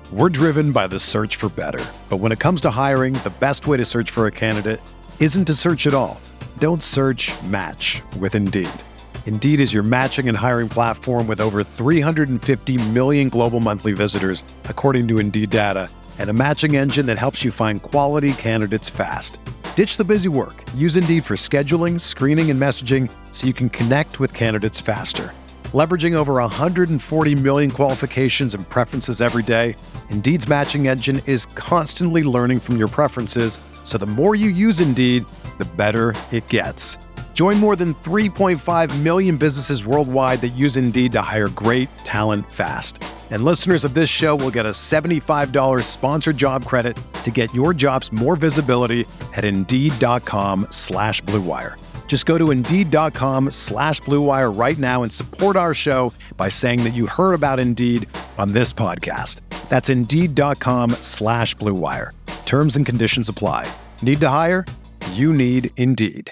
We're driven by the search for better. But when it comes to hiring, the best way to search for a candidate isn't to search at all. Don't search, match with Indeed. Indeed is your matching and hiring platform with over 350 million global monthly visitors, according to Indeed data, and a matching engine that helps you find quality candidates fast. Ditch the busy work. Use Indeed for scheduling, screening, and messaging so you can connect with candidates faster. Leveraging over 140 million qualifications and preferences every day, Indeed's matching engine is constantly learning from your preferences, so the more you use Indeed, the better it gets. Join more than 3.5 million businesses worldwide that use Indeed to hire great talent fast. And listeners of this show will get a $75 sponsored job credit to get your jobs more visibility at Indeed.com/Blue Wire. Just go to Indeed.com/Blue Wire right now and support our show by saying that you heard about Indeed on this podcast. That's Indeed.com/Blue Wire. Terms and conditions apply. Need to hire? You need Indeed.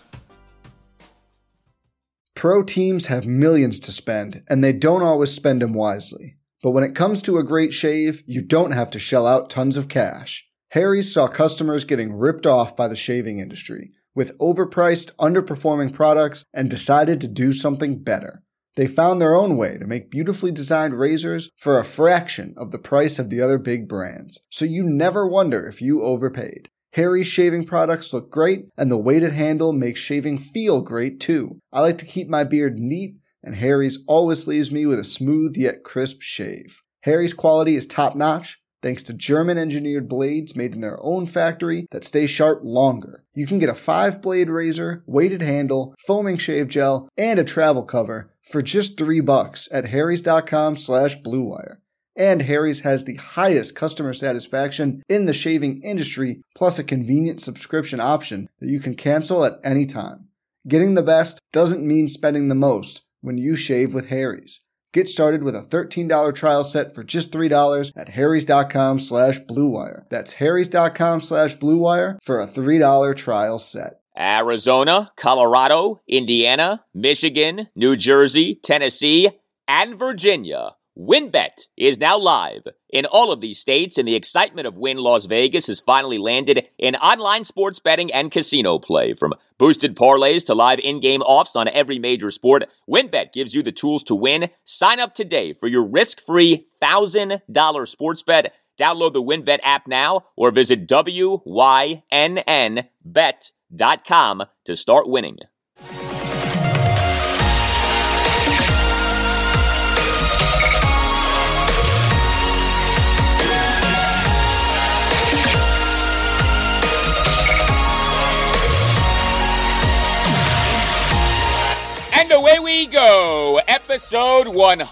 Pro teams have millions to spend, and they don't always spend them wisely. But when it comes to a great shave, you don't have to shell out tons of cash. Harry's saw customers getting ripped off by the shaving industry with overpriced, underperforming products and decided to do something better. They found their own way to make beautifully designed razors for a fraction of the price of the other big brands, so you never wonder if you overpaid. Harry's shaving products look great, and the weighted handle makes shaving feel great too. I like to keep my beard neat, and Harry's always leaves me with a smooth yet crisp shave. Harry's quality is top-notch, thanks to German-engineered blades made in their own factory that stay sharp longer. You can get a 5-blade razor, weighted handle, foaming shave gel, and a travel cover for just $3 at harrys.com/Blue Wire. And Harry's has the highest customer satisfaction in the shaving industry, plus a convenient subscription option that you can cancel at any time. Getting the best doesn't mean spending the most when you shave with Harry's. Get started with a $13 trial set for just $3 at harrys.com/Blue Wire. That's harrys.com/Blue Wire for a $3 trial set. Arizona, Colorado, Indiana, Michigan, New Jersey, Tennessee, and Virginia. WynnBET is now live in all of these states, and the excitement of Wynn Las Vegas has finally landed in online sports betting and casino play. From boosted parlays to live in-game offs on every major sport, WynnBET gives you the tools to win. Sign up today for your risk-free $1,000 sports bet. Download the WynnBET app now or visit wynnbet.com to start winning. And away we go, episode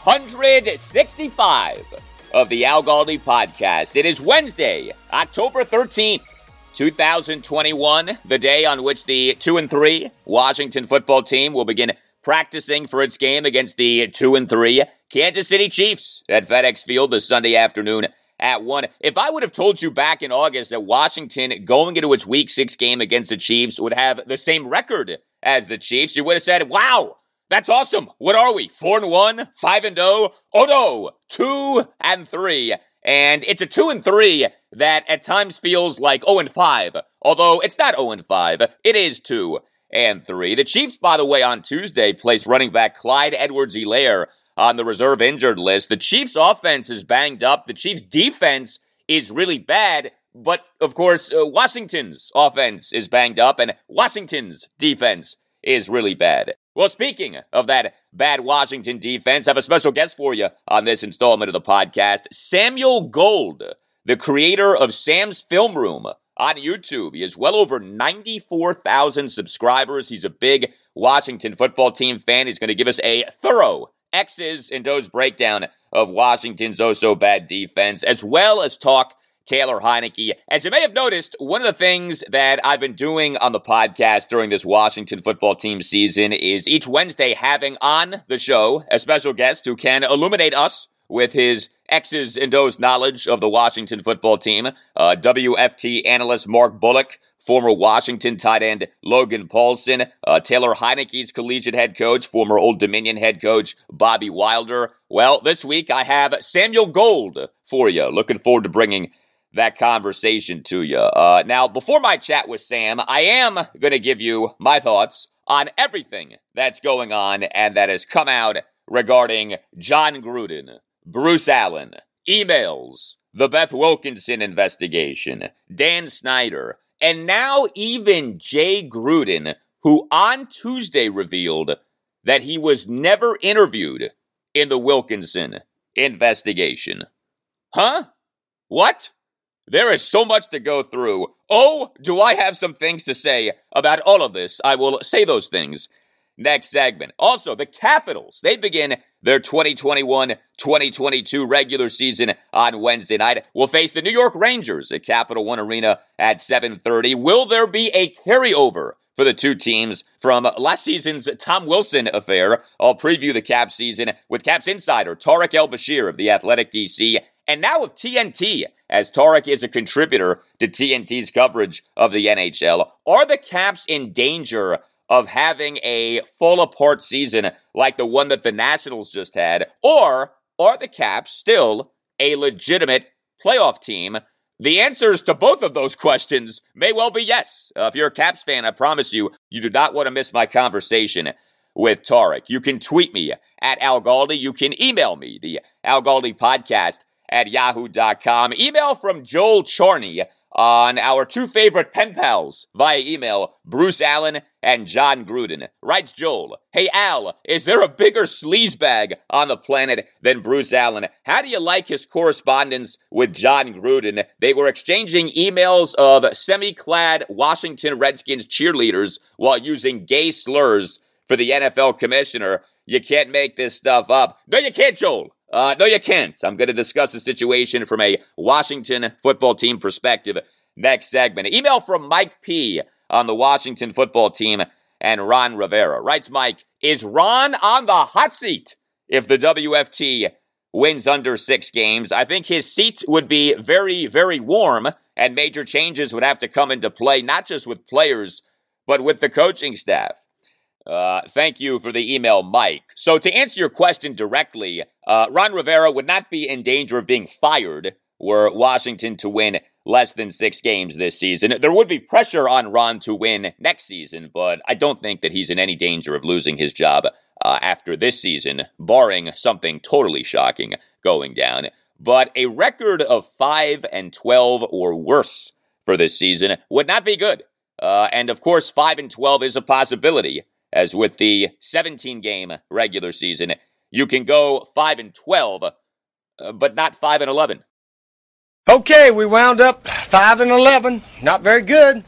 165 of the Al Galdi podcast. It is Wednesday, October 13th, 2021, the day on which the 2-3 Washington football team will begin practicing for its game against the 2-3 Kansas City Chiefs at FedEx Field this Sunday afternoon at 1. If I would have told you back in August that Washington going into its Week 6 game against the Chiefs would have the same record as the Chiefs, you would have said, wow, that's awesome. What are we? 4-1, 5-0? Oh no, 2-3. And it's a 2-3 that at times feels like 0-5. Although it's not 0-5, it is 2-3. The Chiefs, by the way, on Tuesday placed running back Clyde Edwards-Helaire on the reserve injured list. The Chiefs' offense is banged up. The Chiefs' defense is really bad. But, of course, Washington's offense is banged up, and Washington's defense is really bad. Well, speaking of that bad Washington defense, I have a special guest for you on this installment of the podcast. Samuel Gold, the creator of Sam's Film Room on YouTube. He has well over 94,000 subscribers. He's a big Washington football team fan. He's going to give us a thorough X's and O's breakdown of Washington's oh-so-bad defense, as well as talk Taylor Heinicke. As you may have noticed, one of the things that I've been doing on the podcast during this Washington football team season is each Wednesday having on the show a special guest who can illuminate us with his X's and O's knowledge of the Washington football team. WFT analyst Mark Bullock, former Washington tight end Logan Paulson, Taylor Heineke's collegiate head coach, former Old Dominion head coach Bobby Wilder. Well, this week I have Samuel Gold for you. Looking forward to bringing that conversation to you. Now, before my chat with Sam, I am going to give you my thoughts on everything that's going on and that has come out regarding Jon Gruden, Bruce Allen, emails, the Beth Wilkinson investigation, Dan Snyder, and now even Jay Gruden, who on Tuesday revealed that he was never interviewed in the Wilkinson investigation. Huh? What? There is so much to go through. Oh, do I have some things to say about all of this? I will say those things next segment. Also, the Capitals, they begin their 2021-2022 regular season on Wednesday night. Will face the New York Rangers at Capital One Arena at 7:30. Will there be a carryover for the two teams from last season's Tom Wilson affair? I'll preview the Caps season with Caps insider Tarek El-Bashir of The Athletic DC, and now of TNT, as Tarek is a contributor to TNT's coverage of the NHL. Are the Caps in danger of having a fall-apart season like the one that the Nationals just had? Or are the Caps still a legitimate playoff team? The answers to both of those questions may well be yes. If you're a Caps fan, I promise you, you do not want to miss my conversation with Tarek. You can tweet me at Al Galdi. You can email me, the Al Galdi podcast at yahoo.com. Email from Joel Charney on our two favorite pen pals via email, Bruce Allen and Jon Gruden. Writes Joel, "Hey Al, is there a bigger sleazebag on the planet than Bruce Allen? How do you like his correspondence with Jon Gruden? They were exchanging emails of semi-clad Washington Redskins cheerleaders while using gay slurs for the NFL commissioner. You can't make this stuff up." No, you can't, Joel. No, you can't. I'm going to discuss the situation from a Washington football team perspective next segment. Email from Mike P. on the Washington football team and Ron Rivera. Writes Mike, "Is Ron on the hot seat if the WFT wins under 6 games? I think his seat would be very, very warm, and major changes would have to come into play, not just with players, but with the coaching staff." Thank you for the email, Mike. So to answer your question directly, Ron Rivera would not be in danger of being fired were Washington to win less than 6 games this season. There would be pressure on Ron to win next season, but I don't think that he's in any danger of losing his job after this season, barring something totally shocking going down. But a record of 5-12 or worse for this season would not be good. And of course, 5-12 is a possibility. As with the 17-game regular season, you can go 5-12, but not 5-11. Okay, we wound up 5-11. Not very good.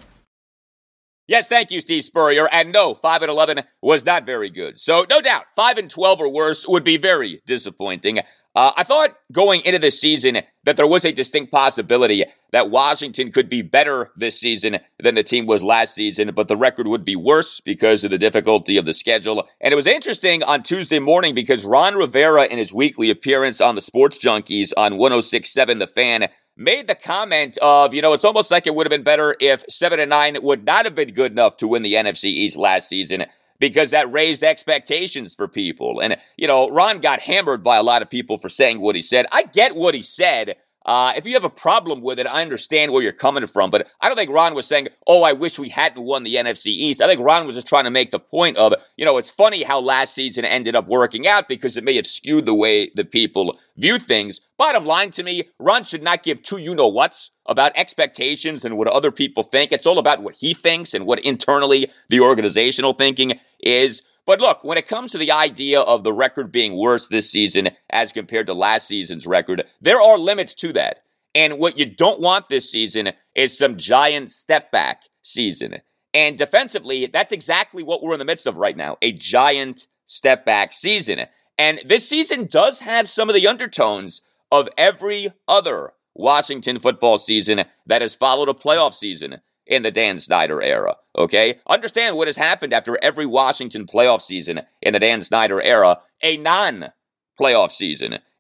Yes, thank you, Steve Spurrier. And no, 5-11 was not very good. So no doubt, 5-12 or worse would be very disappointing. I thought going into this season that there was a distinct possibility that Washington could be better this season than the team was last season, but the record would be worse because of the difficulty of the schedule. And it was interesting on Tuesday morning because Ron Rivera, in his weekly appearance on the Sports Junkies on 106.7 The Fan, made the comment of, it's almost like it would have been better if 7-9 would not have been good enough to win the NFC East last season, because that raised expectations for people. And, Ron got hammered by a lot of people for saying what he said. I get what he said. If you have a problem with it, I understand where you're coming from. But I don't think Ron was saying, I wish we hadn't won the NFC East. I think Ron was just trying to make the point of, it's funny how last season ended up working out because it may have skewed the way that people view things. Bottom line to me, Ron should not give two you-know-whats about expectations and what other people think. It's all about what he thinks and what internally the organizational thinking is. But look, when it comes to the idea of the record being worse this season as compared to last season's record, there are limits to that. And what you don't want this season is some giant step back season. And defensively, that's exactly what we're in the midst of right now, a giant step back season. And this season does have some of the undertones of every other Washington football season that has followed a playoff season in the Dan Snyder era, okay? Understand what has happened after every Washington playoff season in the Dan Snyder era, a non-playoff season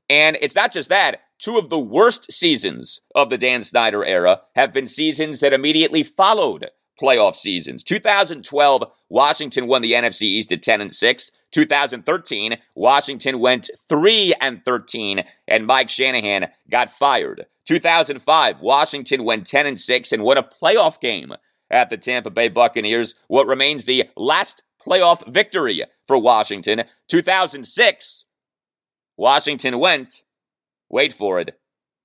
And it's not just that. Two of the worst seasons of the Dan Snyder era have been seasons that immediately followed playoff seasons. 2012, Washington won the NFC East at 10-6. 2013, Washington went 3-13, and Mike Shanahan got fired. 2005, Washington went 10-6 and won a playoff game at the Tampa Bay Buccaneers, what remains the last playoff victory for Washington. 2006, Washington went, wait for it,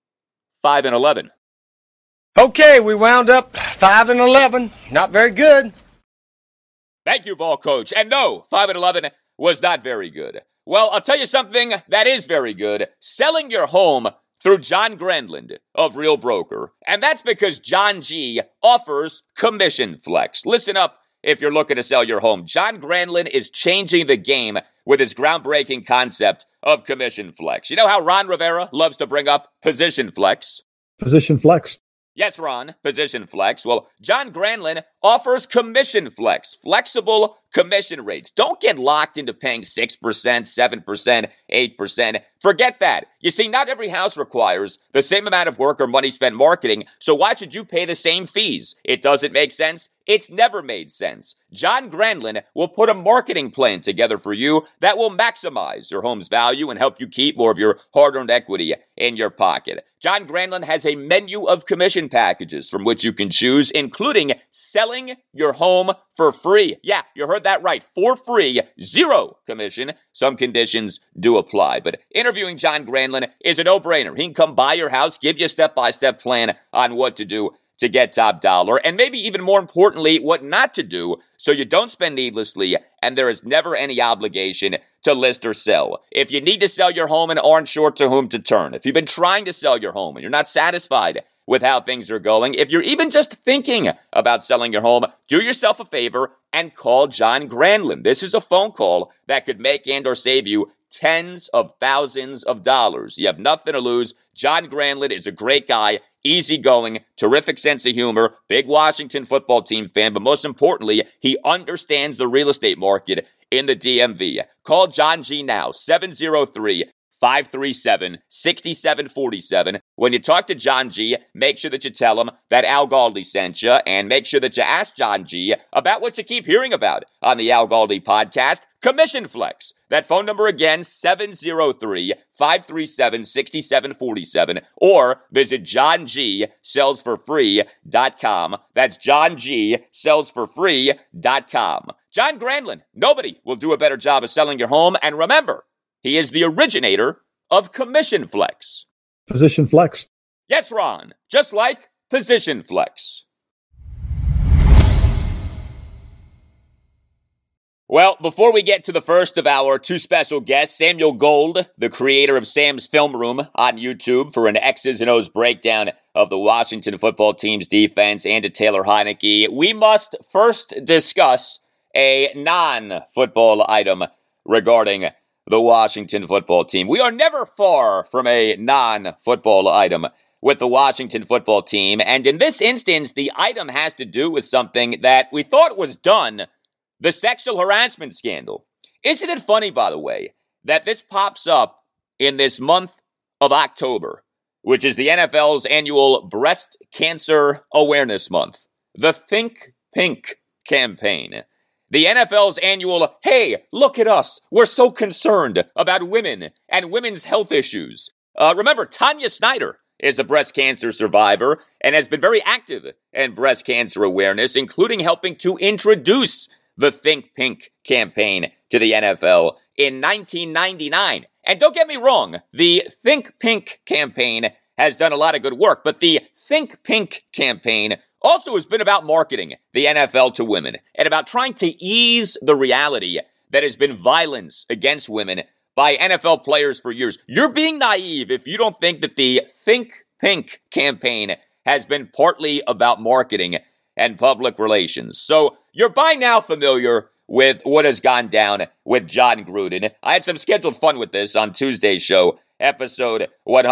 5-11. Okay, we wound up 5-11. Not very good. Thank you, ball coach. And no, 5-11 was not very good. Well, I'll tell you something that is very good. Selling your home through John Granlund of Real Broker. And that's because John G offers Commission Flex. Listen up if you're looking to sell your home. John Granlund is changing the game with his groundbreaking concept of Commission Flex. You know how Ron Rivera loves to bring up Position Flex? Position Flex. Yes, Ron, Position Flex. Well, John Granlund offers Commission Flex, flexible commission rates. Don't get locked into paying 6%, 7%, 8%. Forget that. You see, not every house requires the same amount of work or money spent marketing, so why should you pay the same fees? It doesn't make sense. It's never made sense. John Granlund will put a marketing plan together for you that will maximize your home's value and help you keep more of your hard-earned equity in your pocket. John Granlund has a menu of commission packages from which you can choose, including selling your home for free. Yeah, you heard that right. For free, zero commission. Some conditions do apply, but interviewing John Granlund is a no-brainer. He can come by your house, give you a step-by-step plan on what to do to get top dollar, and maybe even more importantly, what not to do so you don't spend needlessly and there is never any obligation to list or sell. If you need to sell your home and aren't sure to whom to turn, if you've been trying to sell your home and you're not satisfied with how things are going, if you're even just thinking about selling your home, do yourself a favor and call John Granlund. This is a phone call that could make and or save you tens of thousands of dollars. You have nothing to lose. John Granlund is a great guy, easygoing, terrific sense of humor, big Washington football team fan, but most importantly, he understands the real estate market in the DMV. Call John G now, 703-537-6747. When you talk to John G, make sure that you tell him that Al Galdi sent you, and make sure that you ask John G about what you keep hearing about on the Al Galdi podcast, Commission Flex. That phone number again, 703-537-6747, or visit johngsellsforfree.com. That's johngsellsforfree.com. John Granlund, nobody will do a better job of selling your home, and remember, he is the originator of Commission Flex. Position Flex. Yes, Ron, just like Position Flex. Well, before we get to the first of our two special guests, Samuel Gold, the creator of Sam's Film Room on YouTube for an X's and O's breakdown of the Washington football team's defense, and to Taylor Heineke, we must first discuss a non-football item regarding the Washington football team. We are never far from a non-football item with the Washington football team, and in this instance, the item has to do with something that we thought was done, the sexual harassment scandal. Isn't it funny, by the way, that this pops up in this month of October, which is the NFL's annual Breast Cancer Awareness Month, the Think Pink campaign. The NFL's annual, hey, look at us, we're so concerned about women and women's health issues. Remember, Tanya Snyder is a breast cancer survivor and has been very active in breast cancer awareness, including helping to introduce the Think Pink campaign to the NFL in 1999. And don't get me wrong, the Think Pink campaign has done a lot of good work, but the Think Pink campaign also has been about marketing the NFL to women and about trying to ease the reality that has been violence against women by NFL players for years. You're being naive if you don't think that the Think Pink campaign has been partly about marketing and public relations. So you're by now familiar with what has gone down with Jon Gruden. I had some scheduled fun with this on Tuesday's show episode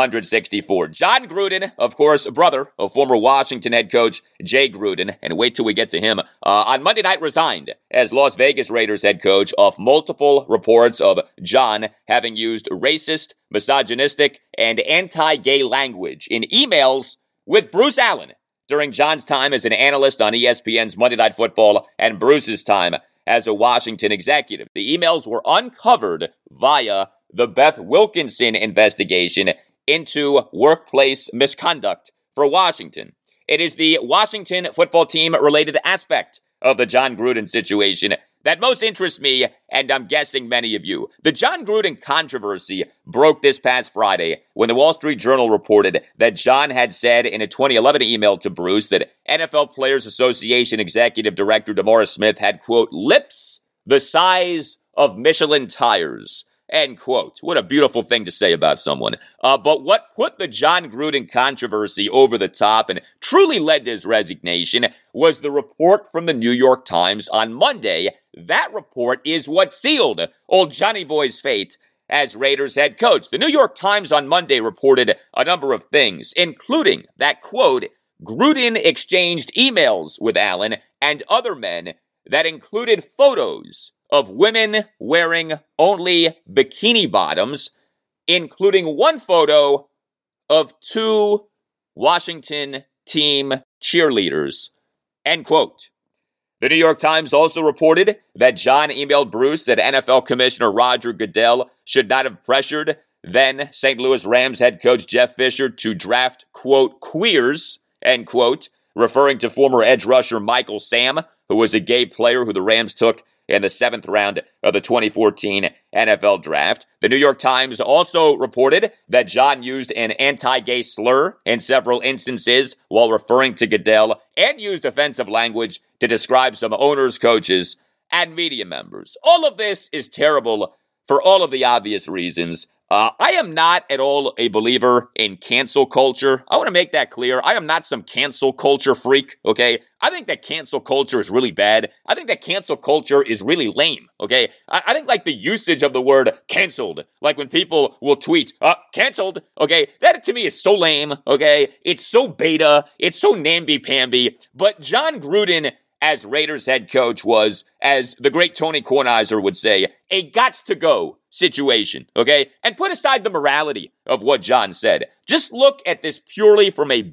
164. Jon Gruden, of course, brother of former Washington head coach Jay Gruden, and wait till we get to him, on Monday night resigned as Las Vegas Raiders head coach off multiple reports of Jon having used racist, misogynistic, and anti-gay language in emails with Bruce Allen during Jon's time as an analyst on ESPN's Monday Night Football and Bruce's time as a Washington executive. The emails were uncovered via the Beth Wilkinson investigation into workplace misconduct for Washington. It is the Washington football team related aspect of the Jon Gruden situation that most interests me, and I'm guessing many of you. The Jon Gruden controversy broke this past Friday when the Wall Street Journal reported that Jon had said in a 2011 email to Bruce that NFL Players Association Executive Director DeMaurice Smith had, quote, lips the size of Michelin tires, end quote. What a beautiful thing to say about someone. But what put the Jon Gruden controversy over the top and truly led to his resignation was the report from the New York Times on Monday. That report is what sealed old Johnny Boy's fate as Raiders head coach. The New York Times on Monday reported a number of things, including that, quote, Gruden exchanged emails with Allen and other men that included photos of women wearing only bikini bottoms, including one photo of two Washington team cheerleaders, end quote. The New York Times also reported that Jon emailed Bruce that NFL Commissioner Roger Goodell should not have pressured then St. Louis Rams head coach Jeff Fisher to draft, quote, queers, end quote, referring to former edge rusher Michael Sam, who was a gay player who the Rams took in the 7th round of the 2014 NFL Draft. The New York Times also reported that Jon used an anti-gay slur in several instances while referring to Goodell and used offensive language to describe some owners, coaches, and media members. All of this is terrible for all of the obvious reasons. I am not at all a believer in cancel culture. I want to make that clear. I am not some cancel culture freak, okay? I think that cancel culture is really bad. I think that cancel culture is really lame, okay? I think like the usage of the word canceled, like when people will tweet, canceled, okay? That to me is so lame, okay? It's so beta. It's so namby-pamby. But Jon Gruden as Raiders head coach was, as the great Tony Kornheiser would say, a gots-to-go situation, okay? And put aside the morality of what Jon said. Just look at this purely from a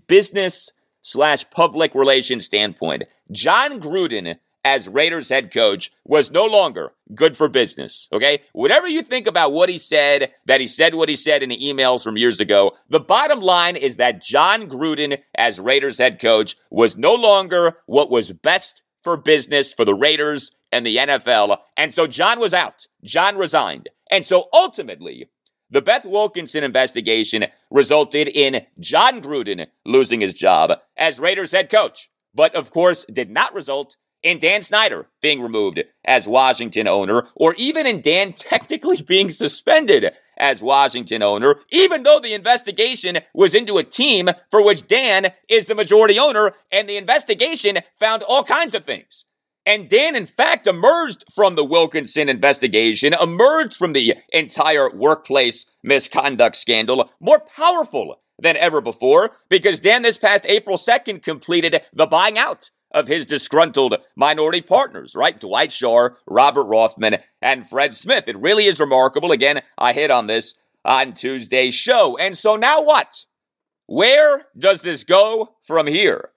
business/public relations standpoint. Jon Gruden as Raiders head coach was no longer good for business, okay? Whatever you think about what he said, that he said what he said in the emails from years ago, the bottom line is that Jon Gruden as Raiders head coach was no longer what was best for business for the Raiders and the NFL. And so Jon was out. Jon resigned. And so ultimately, the Beth Wilkinson investigation resulted in Jon Gruden losing his job as Raiders head coach. But of course, did not result in Dan Snyder being removed as Washington owner, or even in Dan technically being suspended as Washington owner, even though the investigation was into a team for which Dan is the majority owner, and the investigation found all kinds of things. And Dan, in fact, emerged from the Wilkinson investigation, emerged from the entire workplace misconduct scandal more powerful than ever before, because Dan this past April 2nd completed the buying out of his disgruntled minority partners, right? Dwight Schar, Robert Rothman, and Fred Smith. It really is remarkable. Again, I hit on this on Tuesday's show. And so now what? Where does this go from here?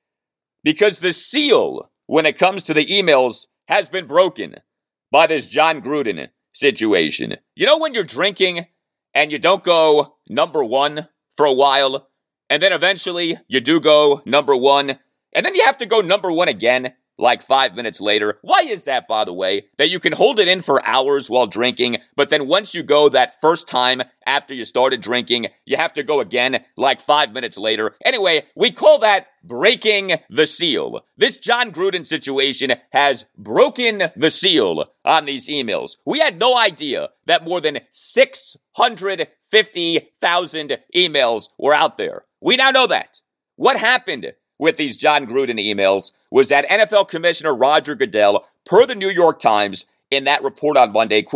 Because the seal, when it comes to the emails, has been broken by this Jon Gruden situation. You know when you're drinking and you don't go number one for a while, and then eventually you do go number one, and then you have to go number one again, like 5 minutes later. Why is that, by the way? That you can hold it in for hours while drinking, but then once you go that first time after you started drinking, you have to go again, like 5 minutes later. Anyway, we call that breaking the seal. This Jon Gruden situation has broken the seal on these emails. We had no idea that more than 650,000 emails were out there. We now know that. What happened with these Jon Gruden emails was that NFL Commissioner Roger Goodell, per the New York Times, in that report on Monday, quote,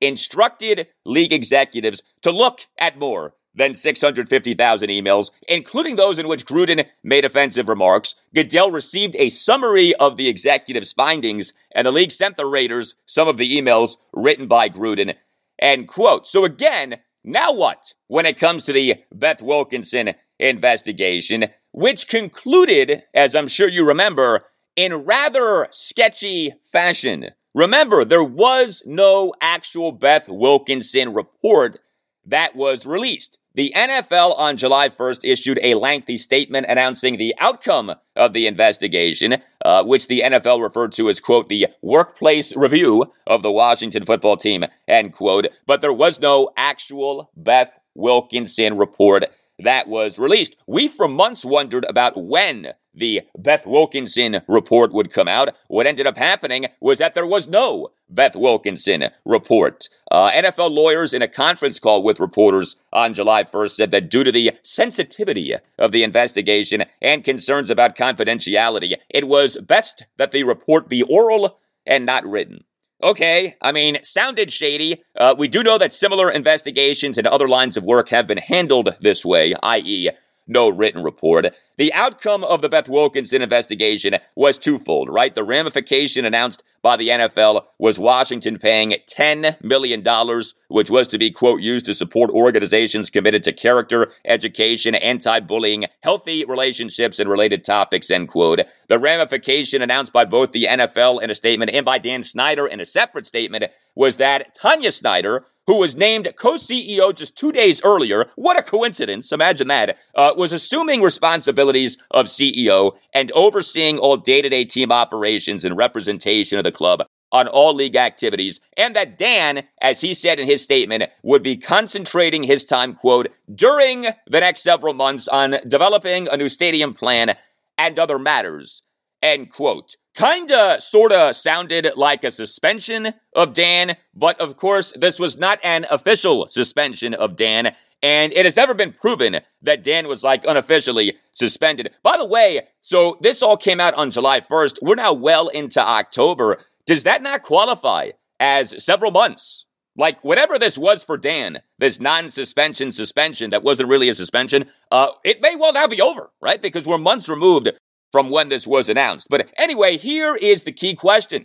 instructed league executives to look at more than 650,000 emails, including those in which Gruden made offensive remarks. Goodell received a summary of the executive's findings, and the league sent the Raiders some of the emails written by Gruden, end quote. So again, now what when it comes to the Beth Wilkinson investigation, which concluded, as I'm sure you remember, in rather sketchy fashion. Remember, there was no actual Beth Wilkinson report that was released. The NFL on July 1st issued a lengthy statement announcing the outcome of the investigation, which the NFL referred to as, quote, the workplace review of the Washington football team, end quote. But there was no actual Beth Wilkinson report that was released. We for months wondered about when the Beth Wilkinson report would come out. What ended up happening was that there was no Beth Wilkinson report. NFL lawyers in a conference call with reporters on July 1st said that due to the sensitivity of the investigation and concerns about confidentiality, it was best that the report be oral and not written. Okay, I mean, sounded shady. We do know that similar investigations in other lines of work have been handled this way, i.e., no written report. The outcome of the Beth Wilkinson investigation was twofold, right? The ramification announced by the NFL was Washington paying $10 million, which was to be, quote, used to support organizations committed to character, education, anti-bullying, healthy relationships, and related topics, end quote. The ramification announced by both the NFL in a statement and by Dan Snyder in a separate statement was that Tanya Snyder, who was named co-CEO just 2 days earlier, what a coincidence, imagine that, was assuming responsibilities of CEO and overseeing all day-to-day team operations and representation of the club on all league activities, and that Dan, as he said in his statement, would be concentrating his time, quote, during the next several months on developing a new stadium plan and other matters, end quote. Kinda, sorta sounded like a suspension of Dan, but of course, this was not an official suspension of Dan, and it has never been proven that Dan was, unofficially suspended. By the way, so this all came out on July 1st. We're now well into October. Does that not qualify as several months? Whatever this was for Dan, this non-suspension suspension that wasn't really a suspension, it may well now be over, right? Because we're months removed from when this was announced. But anyway, here is the key question.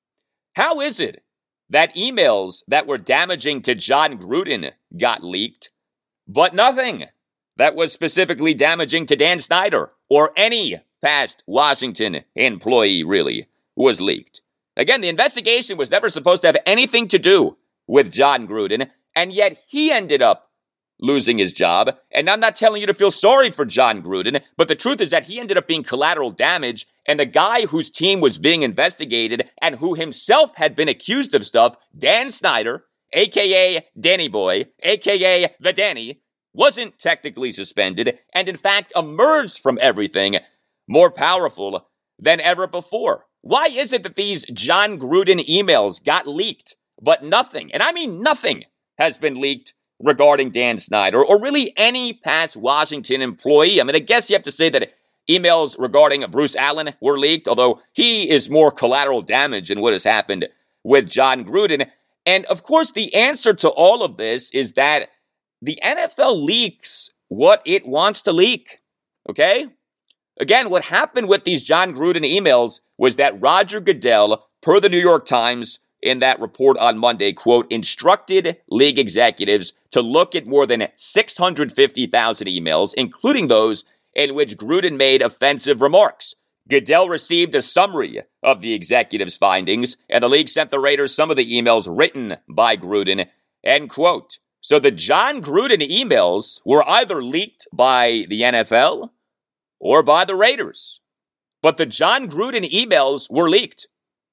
How is it that emails that were damaging to Jon Gruden got leaked, but nothing that was specifically damaging to Dan Snyder or any past Washington employee really was leaked? Again, the investigation was never supposed to have anything to do with Jon Gruden, and yet he ended up losing his job. And I'm not telling you to feel sorry for Jon Gruden, but the truth is that he ended up being collateral damage, and the guy whose team was being investigated and who himself had been accused of stuff, Dan Snyder, a.k.a. Danny Boy, a.k.a. the Danny, wasn't technically suspended and in fact emerged from everything more powerful than ever before. Why is it that these Jon Gruden emails got leaked, but nothing, and I mean nothing, has been leaked regarding Dan Snyder, or really any past Washington employee? I mean, I guess you have to say that emails regarding Bruce Allen were leaked, although he is more collateral damage in what has happened with Jon Gruden. And of course, the answer to all of this is that the NFL leaks what it wants to leak, okay? Again, what happened with these Jon Gruden emails was that Roger Goodell, per the New York Times, in that report on Monday, quote, instructed league executives to look at more than 650,000 emails, including those in which Gruden made offensive remarks. Goodell received a summary of the executive's findings, and the league sent the Raiders some of the emails written by Gruden, end quote. So the Jon Gruden emails were either leaked by the NFL or by the Raiders. But the Jon Gruden emails were leaked.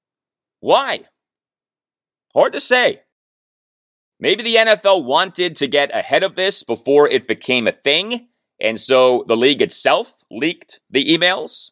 Why? Hard to say. Maybe the NFL wanted to get ahead of this before it became a thing, and so the league itself leaked the emails.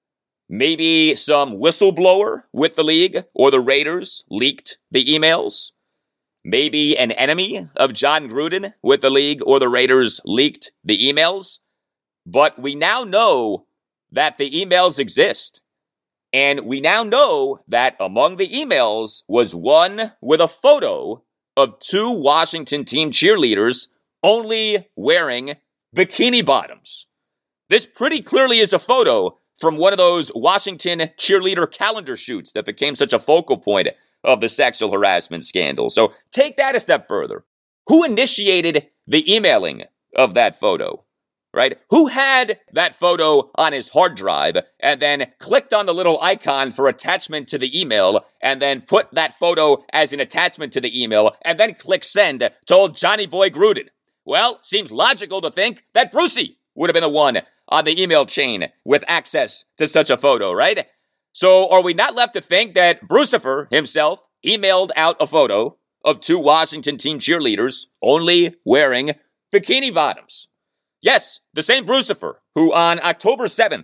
Maybe some whistleblower with the league or the Raiders leaked the emails. Maybe an enemy of Jon Gruden with the league or the Raiders leaked the emails. But we now know that the emails exist. And we now know that among the emails was one with a photo of two Washington team cheerleaders only wearing bikini bottoms. This pretty clearly is a photo from one of those Washington cheerleader calendar shoots that became such a focal point of the sexual harassment scandal. So take that a step further. Who initiated the emailing of that photo? Right? Who had that photo on his hard drive and then clicked on the little icon for attachment to the email and then put that photo as an attachment to the email and then click send, told Johnny Boy Gruden? Well, seems logical to think that Brucey would have been the one on the email chain with access to such a photo, right? So are we not left to think that Brucifer himself emailed out a photo of two Washington team cheerleaders only wearing bikini bottoms? Yes, the same Brucifer who on October 7th,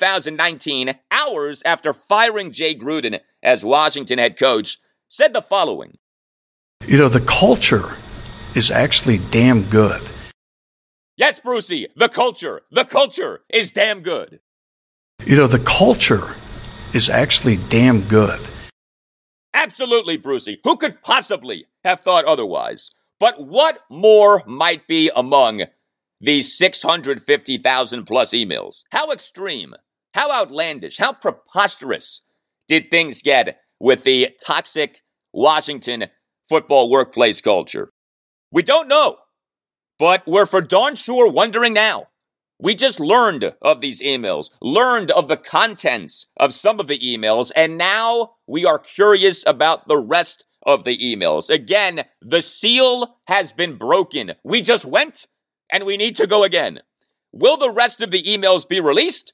2019, hours after firing Jay Gruden as Washington head coach, said the following. You know, the culture is actually damn good. Yes, Brucey, the culture is damn good. You know, the culture is actually damn good. Absolutely, Brucey. Who could possibly have thought otherwise? But what more might be among these 650,000 plus emails? How extreme, how outlandish, how preposterous did things get with the toxic Washington football workplace culture? We don't know, but we're for darn sure wondering now. We just learned of these emails, learned of the contents of some of the emails, and now we are curious about the rest of the emails. Again, the seal has been broken. We just went, and we need to go again. Will the rest of the emails be released?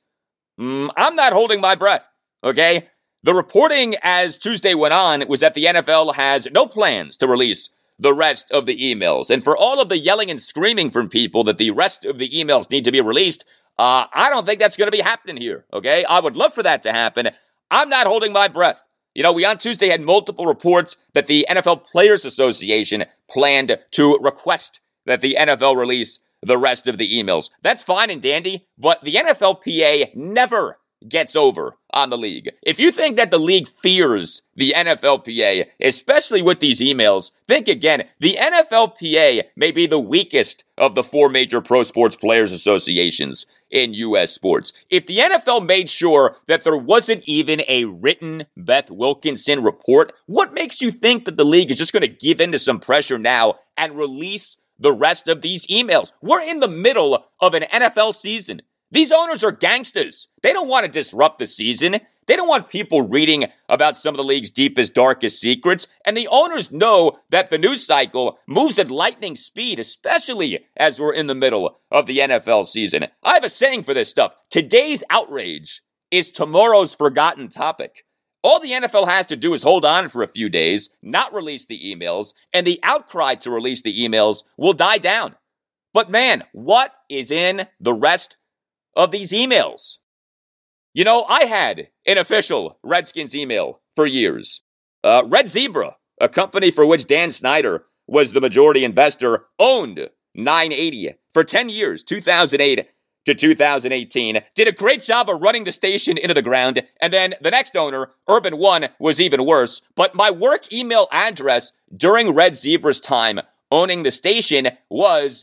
I'm not holding my breath, okay? The reporting as Tuesday went on was that the NFL has no plans to release the rest of the emails. And for all of the yelling and screaming from people that the rest of the emails need to be released, I don't think that's going to be happening here, okay? I would love for that to happen. I'm not holding my breath. You know, we on Tuesday had multiple reports that the NFL Players Association planned to request that the NFL release the rest of the emails. That's fine and dandy, but the NFLPA never gets over on the league. If you think that the league fears the NFLPA, especially with these emails, think again. The NFLPA may be the weakest of the four major pro sports players associations in U.S. sports. If the NFL made sure that there wasn't even a written Beth Wilkinson report, what makes you think that the league is just going to give in to some pressure now and release the rest of these emails? We're in the middle of an NFL season. These owners are gangsters. They don't want to disrupt the season. They don't want people reading about some of the league's deepest, darkest secrets. And the owners know that the news cycle moves at lightning speed, especially as we're in the middle of the NFL season. I have a saying for this stuff. Today's outrage is tomorrow's forgotten topic. All the NFL has to do is hold on for a few days, not release the emails, and the outcry to release the emails will die down. But man, what is in the rest of these emails? You know, I had an official Redskins email for years. Red Zebra, a company for which Dan Snyder was the majority investor, owned 980 for 10 years, 2008 to 2018, did a great job of running the station into the ground, and then the next owner, Urban One, was even worse. But my work email address during Red Zebra's time owning the station was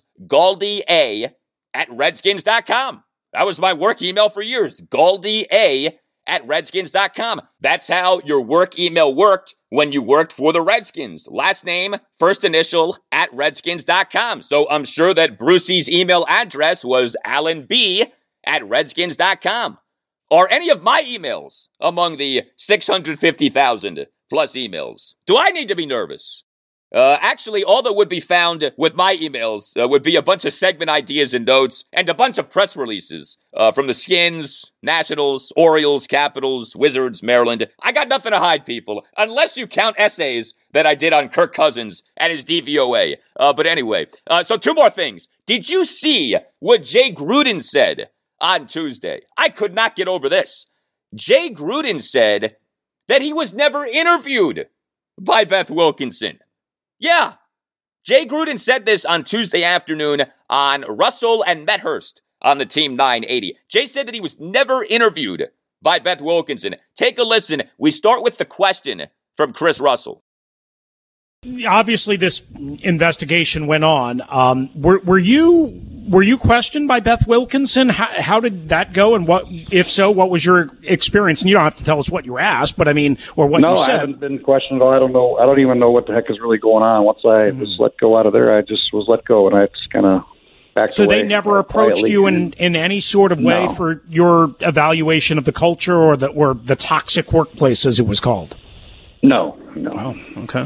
GaldyA@redskins.com. That was my work email for years, GaldyA@redskins.com. That's how your work email worked when you worked for the Redskins. Last name, first initial, @redskins.com. So I'm sure that Brucey's email address was AlanB@redskins.com. Are any of my emails among the 650,000 plus emails? Do I need to be nervous? Actually, all that would be found with my emails would be a bunch of segment ideas and notes and a bunch of press releases from the Skins, Nationals, Orioles, Capitals, Wizards, Maryland. I got nothing to hide, people, unless you count essays that I did on Kirk Cousins and his DVOA. But anyway, so two more things. Did you see what Jay Gruden said on Tuesday? I could not get over this. Jay Gruden said that he was never interviewed by Beth Wilkinson. Yeah, Jay Gruden said this on Tuesday afternoon on Russell and Medhurst on the Team 980. Jay said that he was never interviewed by Beth Wilkinson. Take a listen. We start with the question from Chris Russell. Obviously, this investigation went on. Were you questioned by Beth Wilkinson? How did that go? And what, if so, what was your experience? And you don't have to tell us what you asked, but I mean, or what you said. No, I haven't been questioned at all. I don't know. I don't even know what the heck is really going on. Once I was let go out of there, I just was let go, and I just kind of backed away. So they never approached you in any sort of way for your evaluation of the culture or the toxic workplace, as it was called? No. Wow. Okay.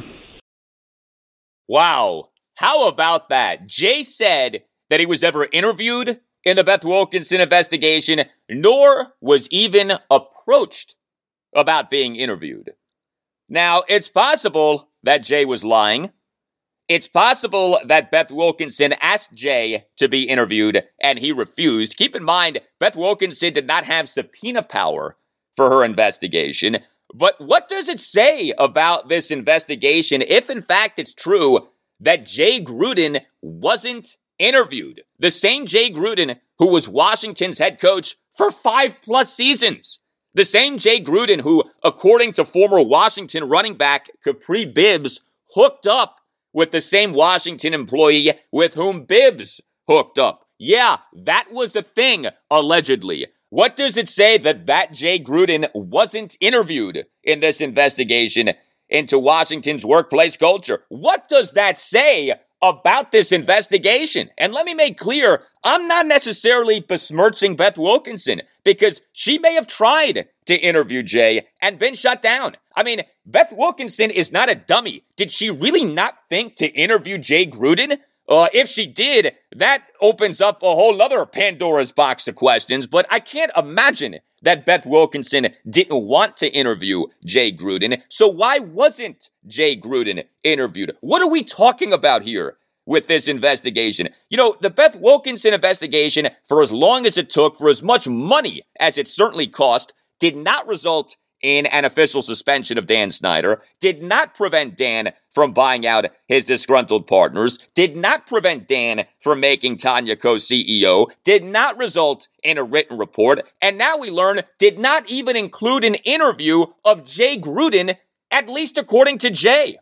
Wow. How about that? Jay said that he was never interviewed in the Beth Wilkinson investigation, nor was even approached about being interviewed. Now, it's possible that Jay was lying. It's possible that Beth Wilkinson asked Jay to be interviewed and he refused. Keep in mind, Beth Wilkinson did not have subpoena power for her investigation. But what does it say about this investigation if, in fact, it's true that Jay Gruden wasn't interviewed? The same Jay Gruden who was Washington's head coach for 5+ seasons. The same Jay Gruden who, according to former Washington running back Capri Bibbs, hooked up with the same Washington employee with whom Bibbs hooked up. Yeah, that was a thing, allegedly. What does it say that Jay Gruden wasn't interviewed in this investigation into Washington's workplace culture? What does that say about this investigation? And let me make clear, I'm not necessarily besmirching Beth Wilkinson because she may have tried to interview Jay and been shut down. I mean, Beth Wilkinson is not a dummy. Did she really not think to interview Jay Gruden? If she did, that opens up a whole other Pandora's box of questions, but I can't imagine that Beth Wilkinson didn't want to interview Jay Gruden. So why wasn't Jay Gruden interviewed? What are we talking about here with this investigation? You know, the Beth Wilkinson investigation, for as long as it took, for as much money as it certainly cost, did not result in an official suspension of Dan Snyder, did not prevent Dan from buying out his disgruntled partners, did not prevent Dan from making Tanya co-CEO, did not result in a written report, and now we learn did not even include an interview of Jay Gruden, at least according to Jay.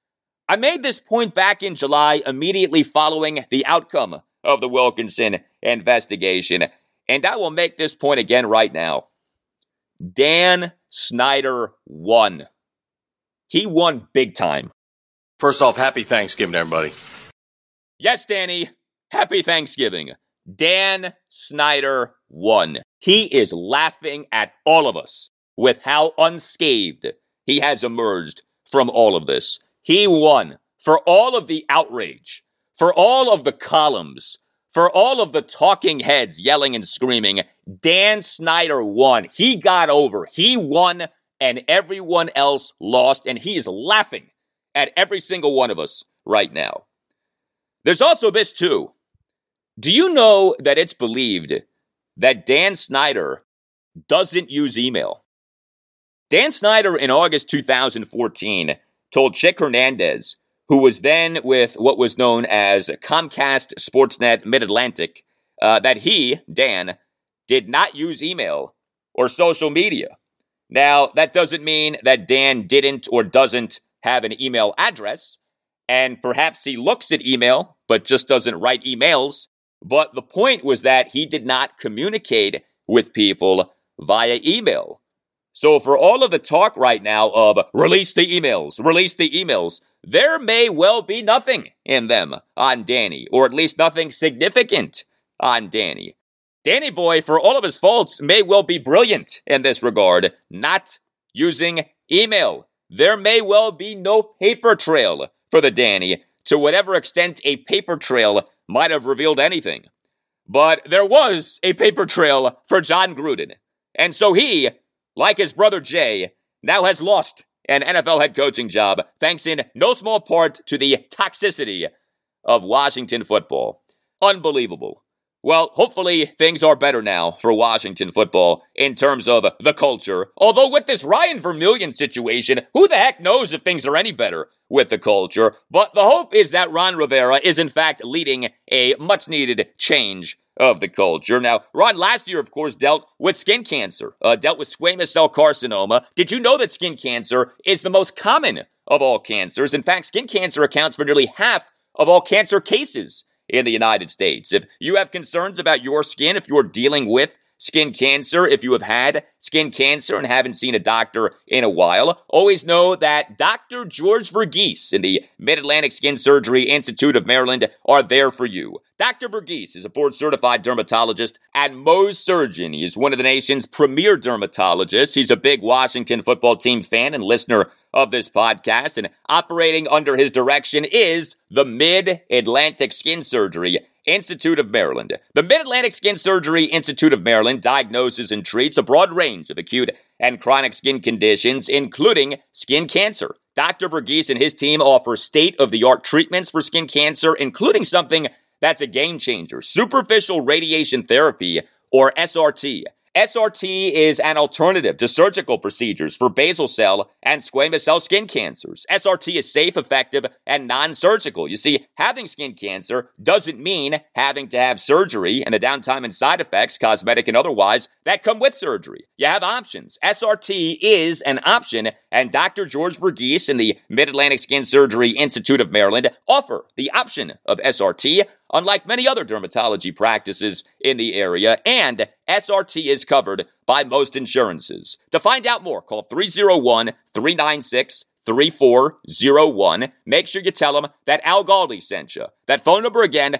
I made this point back in July, immediately following the outcome of the Wilkinson investigation, and I will make this point again right now. Dan Snyder won. He won big time. First off, happy Thanksgiving, everybody. Yes, Danny. Happy Thanksgiving. Dan Snyder won. He is laughing at all of us with how unscathed he has emerged from all of this. He won for all of the outrage, for all of the columns, for all of the talking heads yelling and screaming. Dan Snyder won. He got over. He won, and everyone else lost, and he is laughing at every single one of us right now. There's also this, too. Do you know that it's believed that Dan Snyder doesn't use email? Dan Snyder, in August 2014, told Chick Hernandez, who was then with what was known as Comcast Sportsnet Mid-Atlantic, that he, Dan, did not use email or social media. Now, that doesn't mean that Dan didn't or doesn't have an email address, and perhaps he looks at email, but just doesn't write emails. But the point was that he did not communicate with people via email. So for all of the talk right now of release the emails, there may well be nothing in them on Danny, or at least nothing significant on Danny. Danny Boy, for all of his faults, may well be brilliant in this regard, not using email. There may well be no paper trail for the Danny, to whatever extent a paper trail might have revealed anything. But there was a paper trail for Jon Gruden. And so he, like his brother Jay, now has lost an NFL head coaching job, thanks in no small part to the toxicity of Washington football. Unbelievable. Well, hopefully things are better now for Washington football in terms of the culture. Although with this Ryan Vermillion situation, who the heck knows if things are any better with the culture. But the hope is that Ron Rivera is in fact leading a much-needed change of the culture. Now, Ron last year, of course, dealt with skin cancer, dealt with squamous cell carcinoma. Did you know that skin cancer is the most common of all cancers? In fact, skin cancer accounts for nearly half of all cancer cases in the United States. If you have concerns about your skin, if you're dealing with skin cancer, if you have had skin cancer and haven't seen a doctor in a while, always know that Dr. George Verghese in the Mid-Atlantic Skin Surgery Institute of Maryland are there for you. Dr. Verghese is a board-certified dermatologist and Mohs surgeon. He is one of the nation's premier dermatologists. He's a big Washington football team fan and listener of this podcast, and operating under his direction is the Mid-Atlantic Skin Surgery Institute of Maryland. The Mid-Atlantic Skin Surgery Institute of Maryland diagnoses and treats a broad range of acute and chronic skin conditions, including skin cancer. Dr. Verghese and his team offer state-of-the-art treatments for skin cancer, including something that's a game changer, superficial radiation therapy, or SRT. SRT is an alternative to surgical procedures for basal cell and squamous cell skin cancers. SRT is safe, effective, and non-surgical. You see, having skin cancer doesn't mean having to have surgery and the downtime and side effects, cosmetic and otherwise, that come with surgery. You have options. SRT is an option, and Dr. George Verghese and the Mid-Atlantic Skin Surgery Institute of Maryland offer the option of SRT, unlike many other dermatology practices in the area, and SRT is covered by most insurances. To find out more, call 301-396-3401. Make sure you tell them that Al Galdi sent you. That phone number again,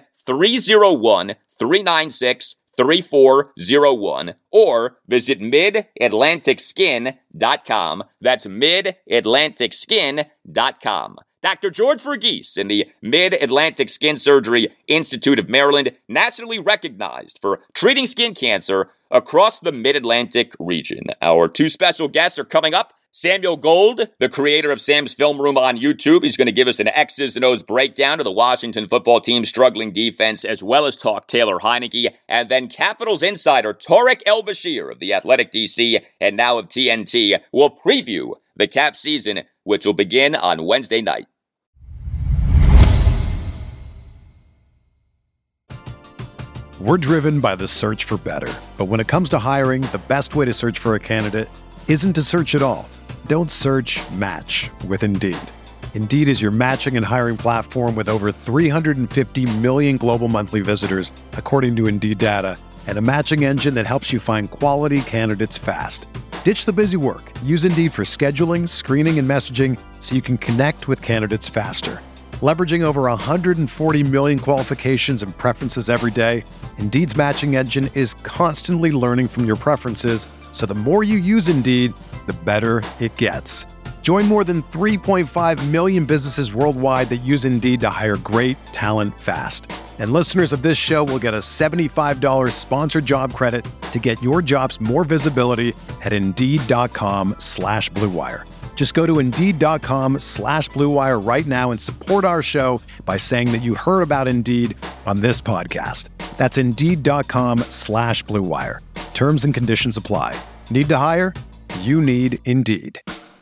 301-396-3401, or visit midatlanticskin.com. That's midatlanticskin.com. Dr. George Verghese in the Mid-Atlantic Skin Surgery Institute of Maryland, nationally recognized for treating skin cancer across the Mid-Atlantic region. Our two special guests are coming up. Samuel Gold, the creator of Sam's Film Room on YouTube. He's going to give us an X's and O's breakdown of the Washington football team's struggling defense, as well as talk Taylor Heineke. And then Capitals insider Tarek El-Bashir of The Athletic DC and now of TNT will preview the Cap season, which will begin on Wednesday night. We're driven by the search for better. But when it comes to hiring, the best way to search for a candidate isn't to search at all. Don't search, match with Indeed. Indeed is your matching and hiring platform with over 350 million global monthly visitors, according to Indeed data, and a matching engine that helps you find quality candidates fast. Ditch the busy work. Use Indeed for scheduling, screening, and messaging so you can connect with candidates faster. Leveraging over 140 million qualifications and preferences every day, Indeed's matching engine is constantly learning from your preferences, so the more you use Indeed, the better it gets. Join more than 3.5 million businesses worldwide that use Indeed to hire great talent fast. And listeners of this show will get a $75 sponsored job credit to get your jobs more visibility at Indeed.com/Blue Wire. Just go to Indeed.com/Blue Wire right now and support our show by saying that you heard about Indeed on this podcast. That's Indeed.com/Blue Wire. Terms and conditions apply. Need to hire? You need Indeed.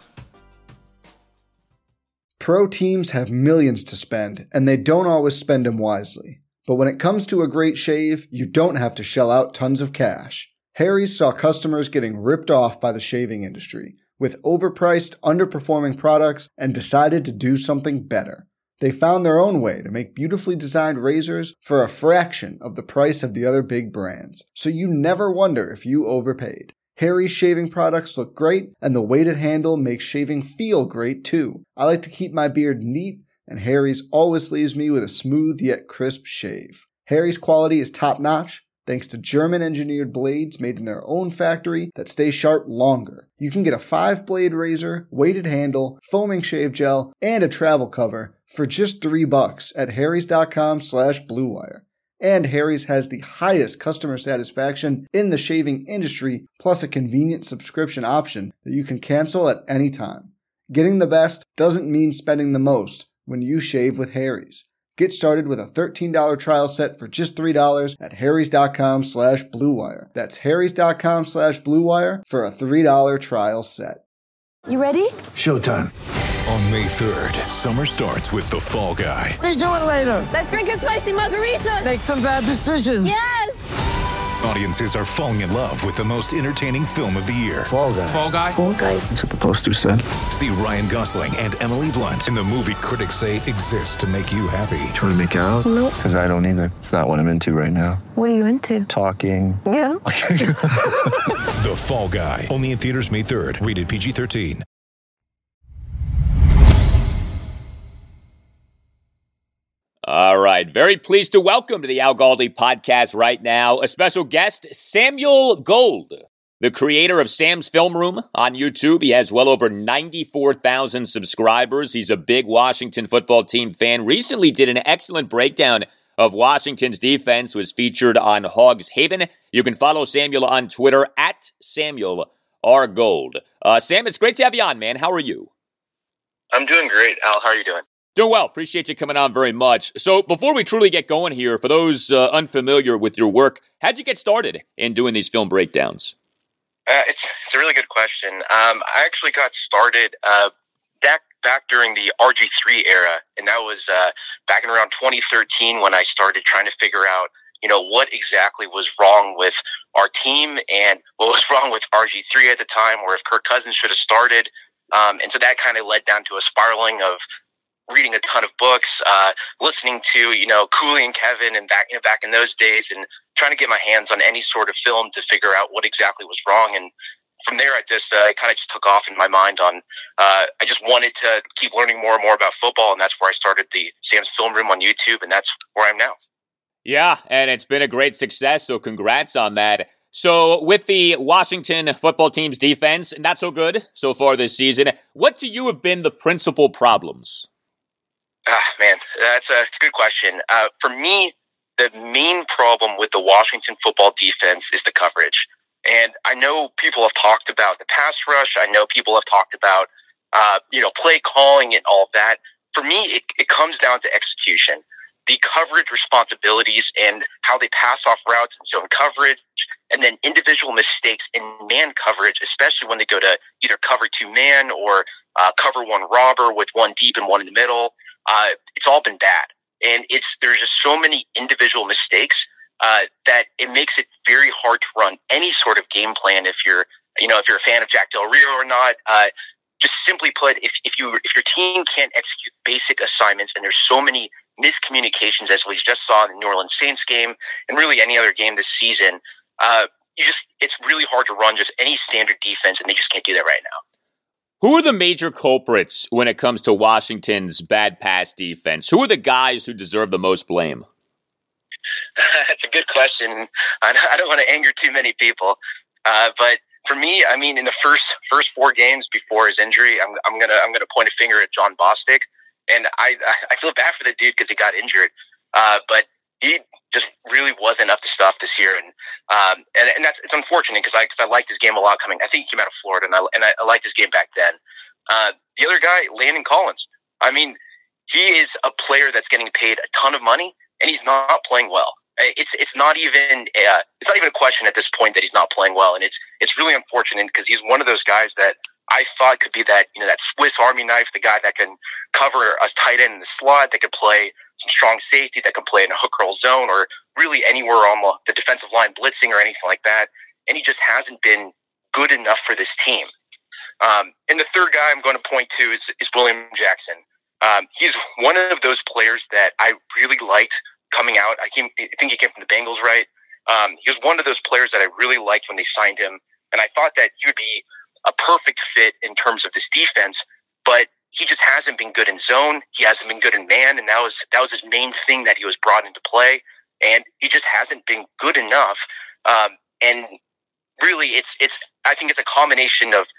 Pro teams have millions to spend, and they don't always spend them wisely. But when it comes to a great shave, you don't have to shell out tons of cash. Harry's saw customers getting ripped off by the shaving industry with overpriced, underperforming products and decided to do something better. They found their own way to make beautifully designed razors for a fraction of the price of the other big brands, so you never wonder if you overpaid. Harry's shaving products look great, and the weighted handle makes shaving feel great too. I like to keep my beard neat, and Harry's always leaves me with a smooth yet crisp shave. Harry's quality is top-notch, thanks to German-engineered blades made in their own factory that stay sharp longer. You can get a 5-blade razor, weighted handle, foaming shave gel, and a travel cover for just $3 at harrys.com/Blue Wire. And Harry's has the highest customer satisfaction in the shaving industry, plus a convenient subscription option that you can cancel at any time. Getting the best doesn't mean spending the most when you shave with Harry's. Get started with a $13 trial set for just $3 at harrys.com/Blue Wire. That's harrys.com/Blue Wire for a $3 trial set. You ready? Showtime. On May 3rd, summer starts with The Fall Guy. Let's do it later. Let's drink a spicy margarita. Make some bad decisions. Yes! Audiences are falling in love with the most entertaining film of the year. Fall Guy. Fall Guy? Fall Guy. That's what the poster said. See Ryan Gosling and Emily Blunt in the movie critics say exists to make you happy. Trying to make it out? Nope. Because I don't either. It's not what I'm into right now. What are you into? Talking. Yeah. The Fall Guy. Only in theaters May 3rd. Rated PG-13. All right. Very pleased to welcome to the Al Galdi podcast right now a special guest, Samuel Gold, the creator of Sam's Film Room on YouTube. He has well over 94,000 subscribers. He's a big Washington football team fan. Recently did an excellent breakdown of Washington's defense, was featured on Hogs Haven. You can follow Samuel on Twitter at Samuel R. Gold. Sam, it's great to have you on, man. How are you? I'm doing great, Al. How are you doing? Doing well. Appreciate you coming on very much. So before we truly get going here, for those unfamiliar with your work, how'd you get started in doing these film breakdowns? It's a really good question. I actually got started back during the RG3 era, and that was back in around 2013 when I started trying to figure out, what exactly was wrong with our team and what was wrong with RG3 at the time, or if Kirk Cousins should have started. And so that kind of led down to a spiraling of reading a ton of books, listening to, Cooley and Kevin and back in those days, and trying to get my hands on any sort of film to figure out what exactly was wrong. And from there, it kind of just took off in my mind on, I just wanted to keep learning more and more about football. And that's where I started the Sam's Film Room on YouTube. And that's where I'm now. Yeah. And it's been a great success. So congrats on that. So with the Washington football team's defense, not so good so far this season, what to you have been the principal problems? Man, it's a good question. For me, the main problem with the Washington football defense is the coverage. And I know people have talked about the pass rush. I know people have talked about, play calling and all of that. For me, it comes down to execution. The coverage responsibilities and how they pass off routes and zone coverage, and then individual mistakes in man coverage, especially when they go to either cover 2 man or cover 1 robber with 1 deep and 1 in the middle. It's all been bad. And there's just so many individual mistakes that it makes it very hard to run any sort of game plan if you're a fan of Jack Del Rio or not. Just simply put, if your team can't execute basic assignments, and there's so many miscommunications, as we just saw in the New Orleans Saints game and really any other game this season, it's really hard to run just any standard defense, and they just can't do that right now. Who are the major culprits when it comes to Washington's bad pass defense? Who are the guys who deserve the most blame? That's a good question. I don't want to anger too many people, but for me, I mean, in the first 4 games before his injury, I'm gonna point a finger at John Bostic, and I feel bad for the dude because he got injured, but he just really wasn't up to stuff this year, and it's unfortunate because I liked his game a lot coming. I think he came out of Florida, and I liked his game back then. The other guy, Landon Collins. I mean, he is a player that's getting paid a ton of money, and he's not playing well. It's not even a question at this point that he's not playing well, and it's really unfortunate because he's one of those guys that I thought could be that Swiss Army knife, the guy that can cover a tight end in the slot, that could play some strong safety, that can play in a hook curl zone, or really anywhere on the defensive line blitzing or anything like that. And he just hasn't been good enough for this team. And the third guy I'm going to point to is William Jackson. He's one of those players that I really liked coming out. I think he came from the Bengals, right? He was one of those players that I really liked when they signed him, and I thought that he would be a perfect fit in terms of this defense, but he just hasn't been good in zone. He hasn't been good in man, and that was his main thing that he was brought into play, and he just hasn't been good enough. And really, I think it's a combination of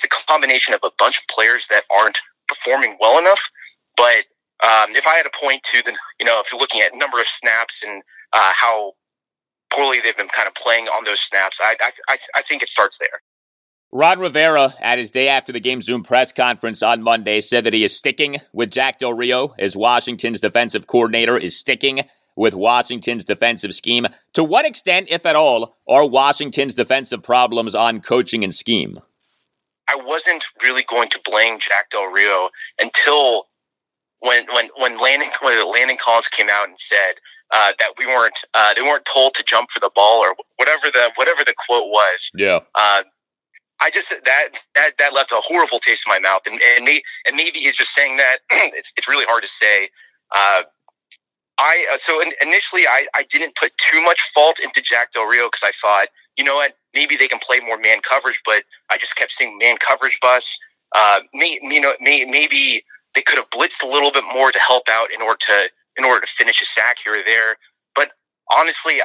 a bunch of players that aren't performing well enough. But if I had to point to if you're looking at number of snaps and how poorly they've been kind of playing on those snaps, I think it starts there. Ron Rivera, at his day after the game Zoom press conference on Monday, said that he is sticking with Jack Del Rio as Washington's defensive coordinator, is sticking with Washington's defensive scheme. To what extent, if at all, are Washington's defensive problems on coaching and scheme? I wasn't really going to blame Jack Del Rio until when Landon Collins came out and said that they weren't told to jump for the ball or whatever the quote was. Yeah. I just that left a horrible taste in my mouth, and maybe he's just saying that. It's really hard to say. Initially I didn't put too much fault into Jack Del Rio because I thought, you know what, maybe they can play more man coverage, but I just kept seeing man coverage busts. Maybe they could have blitzed a little bit more to help out in order to finish a sack here or there. But honestly,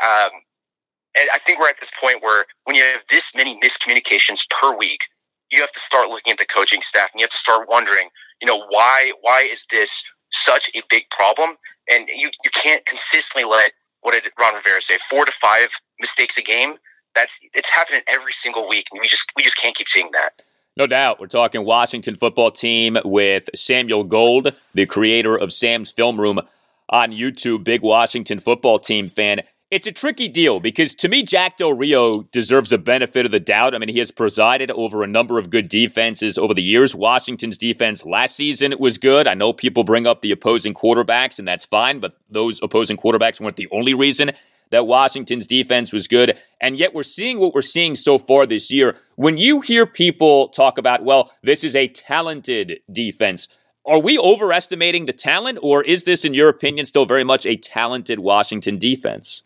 I think we're at this point where when you have this many miscommunications per week, you have to start looking at the coaching staff and you have to start wondering, why is this such a big problem? And you can't consistently let, what did Ron Rivera say, 4 to 5 mistakes a game? It's happening every single week, and we just can't keep seeing that. No doubt. We're talking Washington football team with Samuel Gold, the creator of Sam's Film Room on YouTube, big Washington football team fan. It's a tricky deal because to me, Jack Del Rio deserves a benefit of the doubt. I mean, he has presided over a number of good defenses over the years. Washington's defense last season was good. I know people bring up the opposing quarterbacks, and that's fine, but those opposing quarterbacks weren't the only reason that Washington's defense was good. And yet we're seeing what we're seeing so far this year. When you hear people talk about, well, this is a talented defense, are we overestimating the talent, or is this, in your opinion, still very much a talented Washington defense?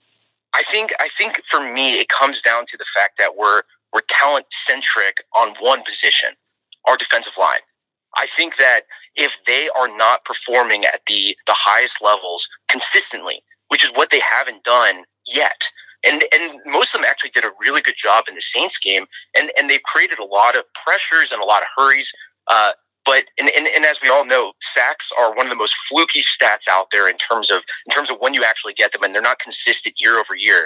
I think for me, it comes down to the fact that we're talent centric on one position, our defensive line. I think that if they are not performing at the highest levels consistently, which is what they haven't done yet, and most of them actually did a really good job in the Saints game, and they've created a lot of pressures and a lot of hurries. But as we all know, sacks are one of the most fluky stats out there in terms of when you actually get them, and they're not consistent year over year.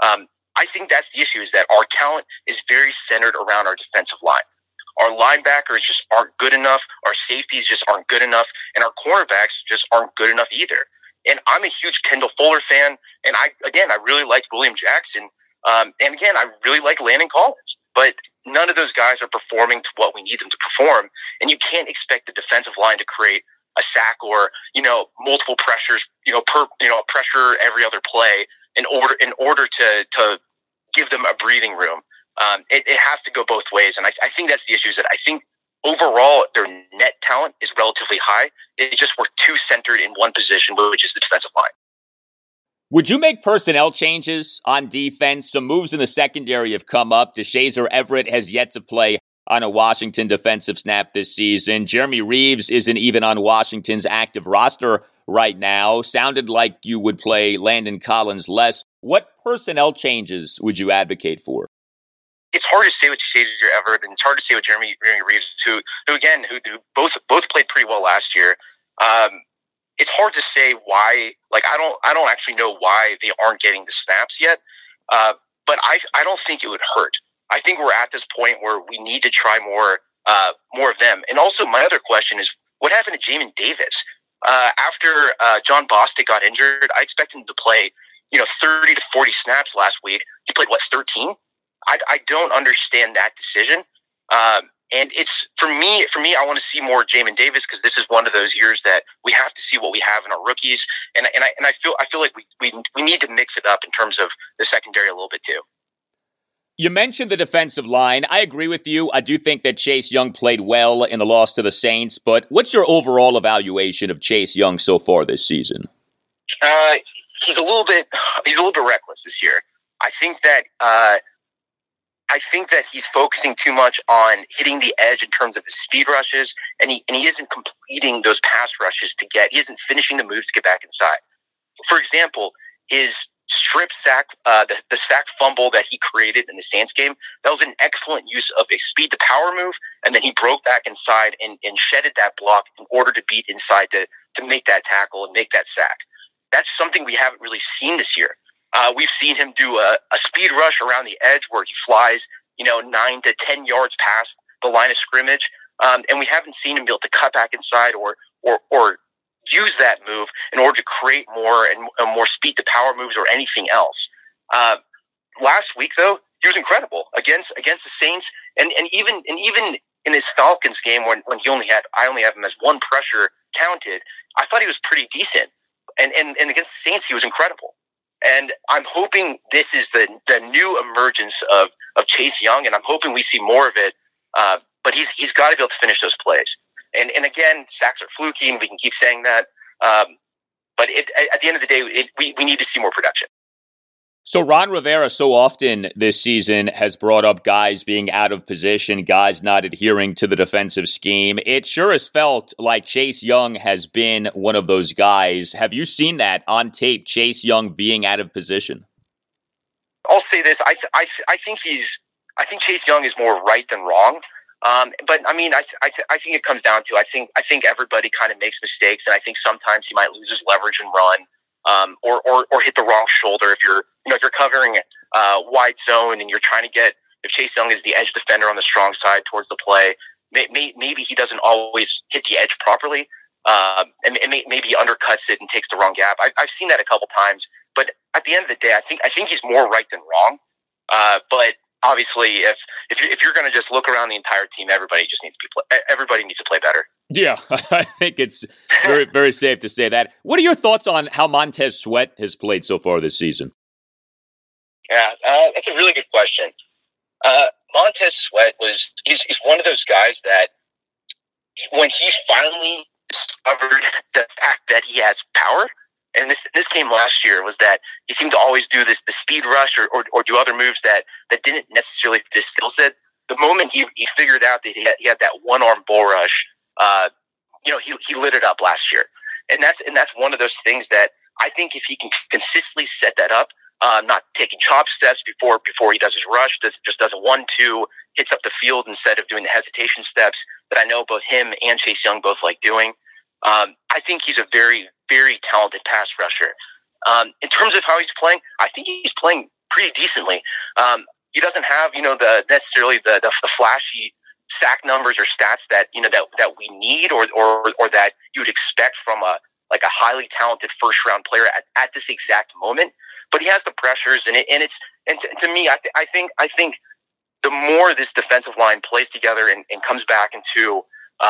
I think that's the issue, is that our talent is very centered around our defensive line. Our linebackers just aren't good enough. Our safeties just aren't good enough, and our cornerbacks just aren't good enough either. And I'm a huge Kendall Fuller fan, and I really liked William Jackson, and again, I really like Landon Collins, but none of those guys are performing to what we need them to perform, and you can't expect the defensive line to create a sack or multiple pressures, pressure every other play in order to give them a breathing room. It has to go both ways, and I think that's the issue. Is that I think overall their net talent is relatively high. It's just we're too centered in one position, which is the defensive line. Would you make personnel changes on defense? Some moves in the secondary have come up. DeShazer Everett has yet to play on a Washington defensive snap this season. Jeremy Reeves isn't even on Washington's active roster right now. Sounded like you would play Landon Collins less. What personnel changes would you advocate for? It's hard to say with DeShazer Everett, and it's hard to say with Jeremy Reeves, who both played pretty well last year. It's hard to say why. Like, I don't actually know why they aren't getting the snaps yet. But I don't think it would hurt. I think we're at this point where we need to try more of them. And also, my other question is, what happened to Jamin Davis? After John Bostic got injured, I expected him to play 30 to 40 snaps last week. He played 13? I don't understand that decision. And it's for me, I want to see more Jamin Davis, because this is one of those years that we have to see what we have in our rookies. And I feel like we need to mix it up in terms of the secondary a little bit too. You mentioned the defensive line. I agree with you. I do think that Chase Young played well in the loss to the Saints, but what's your overall evaluation of Chase Young so far this season? He's a little bit reckless this year. I think that he's focusing too much on hitting the edge in terms of his speed rushes, and he isn't completing those pass rushes he isn't finishing the moves to get back inside. For example, his strip sack, the sack fumble that he created in the Saints game, that was an excellent use of a speed to power move, and then he broke back inside and shedded that block in order to beat inside to make that tackle and make that sack. That's something we haven't really seen this year. We've seen him do a speed rush around the edge where he flies, 9 to 10 yards past the line of scrimmage, and we haven't seen him be able to cut back inside or use that move in order to create more and more speed to power moves or anything else. Last week, though, he was incredible against the Saints, and even in his Falcons game when I only have him as one pressure counted, I thought he was pretty decent, and against the Saints he was incredible. And I'm hoping this is the new emergence of Chase Young, and I'm hoping we see more of it. But he's got to be able to finish those plays. And again, sacks are fluky, and we can keep saying that. But at the end of the day, we need to see more production. So Ron Rivera so often this season has brought up guys being out of position, guys not adhering to the defensive scheme. It sure has felt like Chase Young has been one of those guys. Have you seen that on tape, Chase Young being out of position? I'll say this. I think Chase Young is more right than wrong. But I mean, I think it comes down to, I think everybody kind of makes mistakes, and I think sometimes he might lose his leverage and run. Or hit the wrong shoulder if you're covering wide zone and you're trying to get, if Chase Young is the edge defender on the strong side towards the play, maybe he doesn't always hit the edge properly, and maybe he undercuts it and takes the wrong gap. I've seen that a couple times, but at the end of the day, I think he's more right than wrong. But obviously, if you're going to just look around the entire team, everybody needs to play better. Yeah, I think it's very, very safe to say that. What are your thoughts on how Montez Sweat has played so far this season? Yeah, that's a really good question. Montez Sweat he's one of those guys that when he finally discovered the fact that he has power, and this came last year, was that he seemed to always do the speed rush or do other moves that didn't necessarily fit his skill set. The moment he figured out that he had that one-arm bull rush, he lit it up last year, and that's one of those things that I think if he can consistently set that up, not taking chop steps before he does his rush, just does a 1-2, hits up the field instead of doing the hesitation steps that I know both him and Chase Young both like doing. I think he's a very, very talented pass rusher. In terms of how he's playing, I think he's playing pretty decently. He doesn't have necessarily the flashy sack numbers or stats that we need or that you would expect from a highly talented first round player at this exact moment. But he has the pressures to me, I think the more this defensive line plays together and comes back into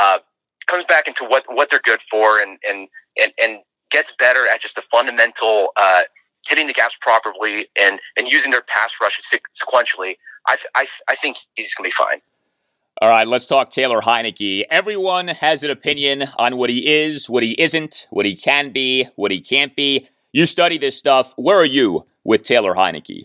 what they're good for and gets better at just the fundamental hitting the gaps properly and using their pass rush sequentially, I think he's going to be fine. All right, let's talk Taylor Heinicke. Everyone has an opinion on what he is, what he isn't, what he can be, what he can't be. You study this stuff. Where are you with Taylor Heinicke?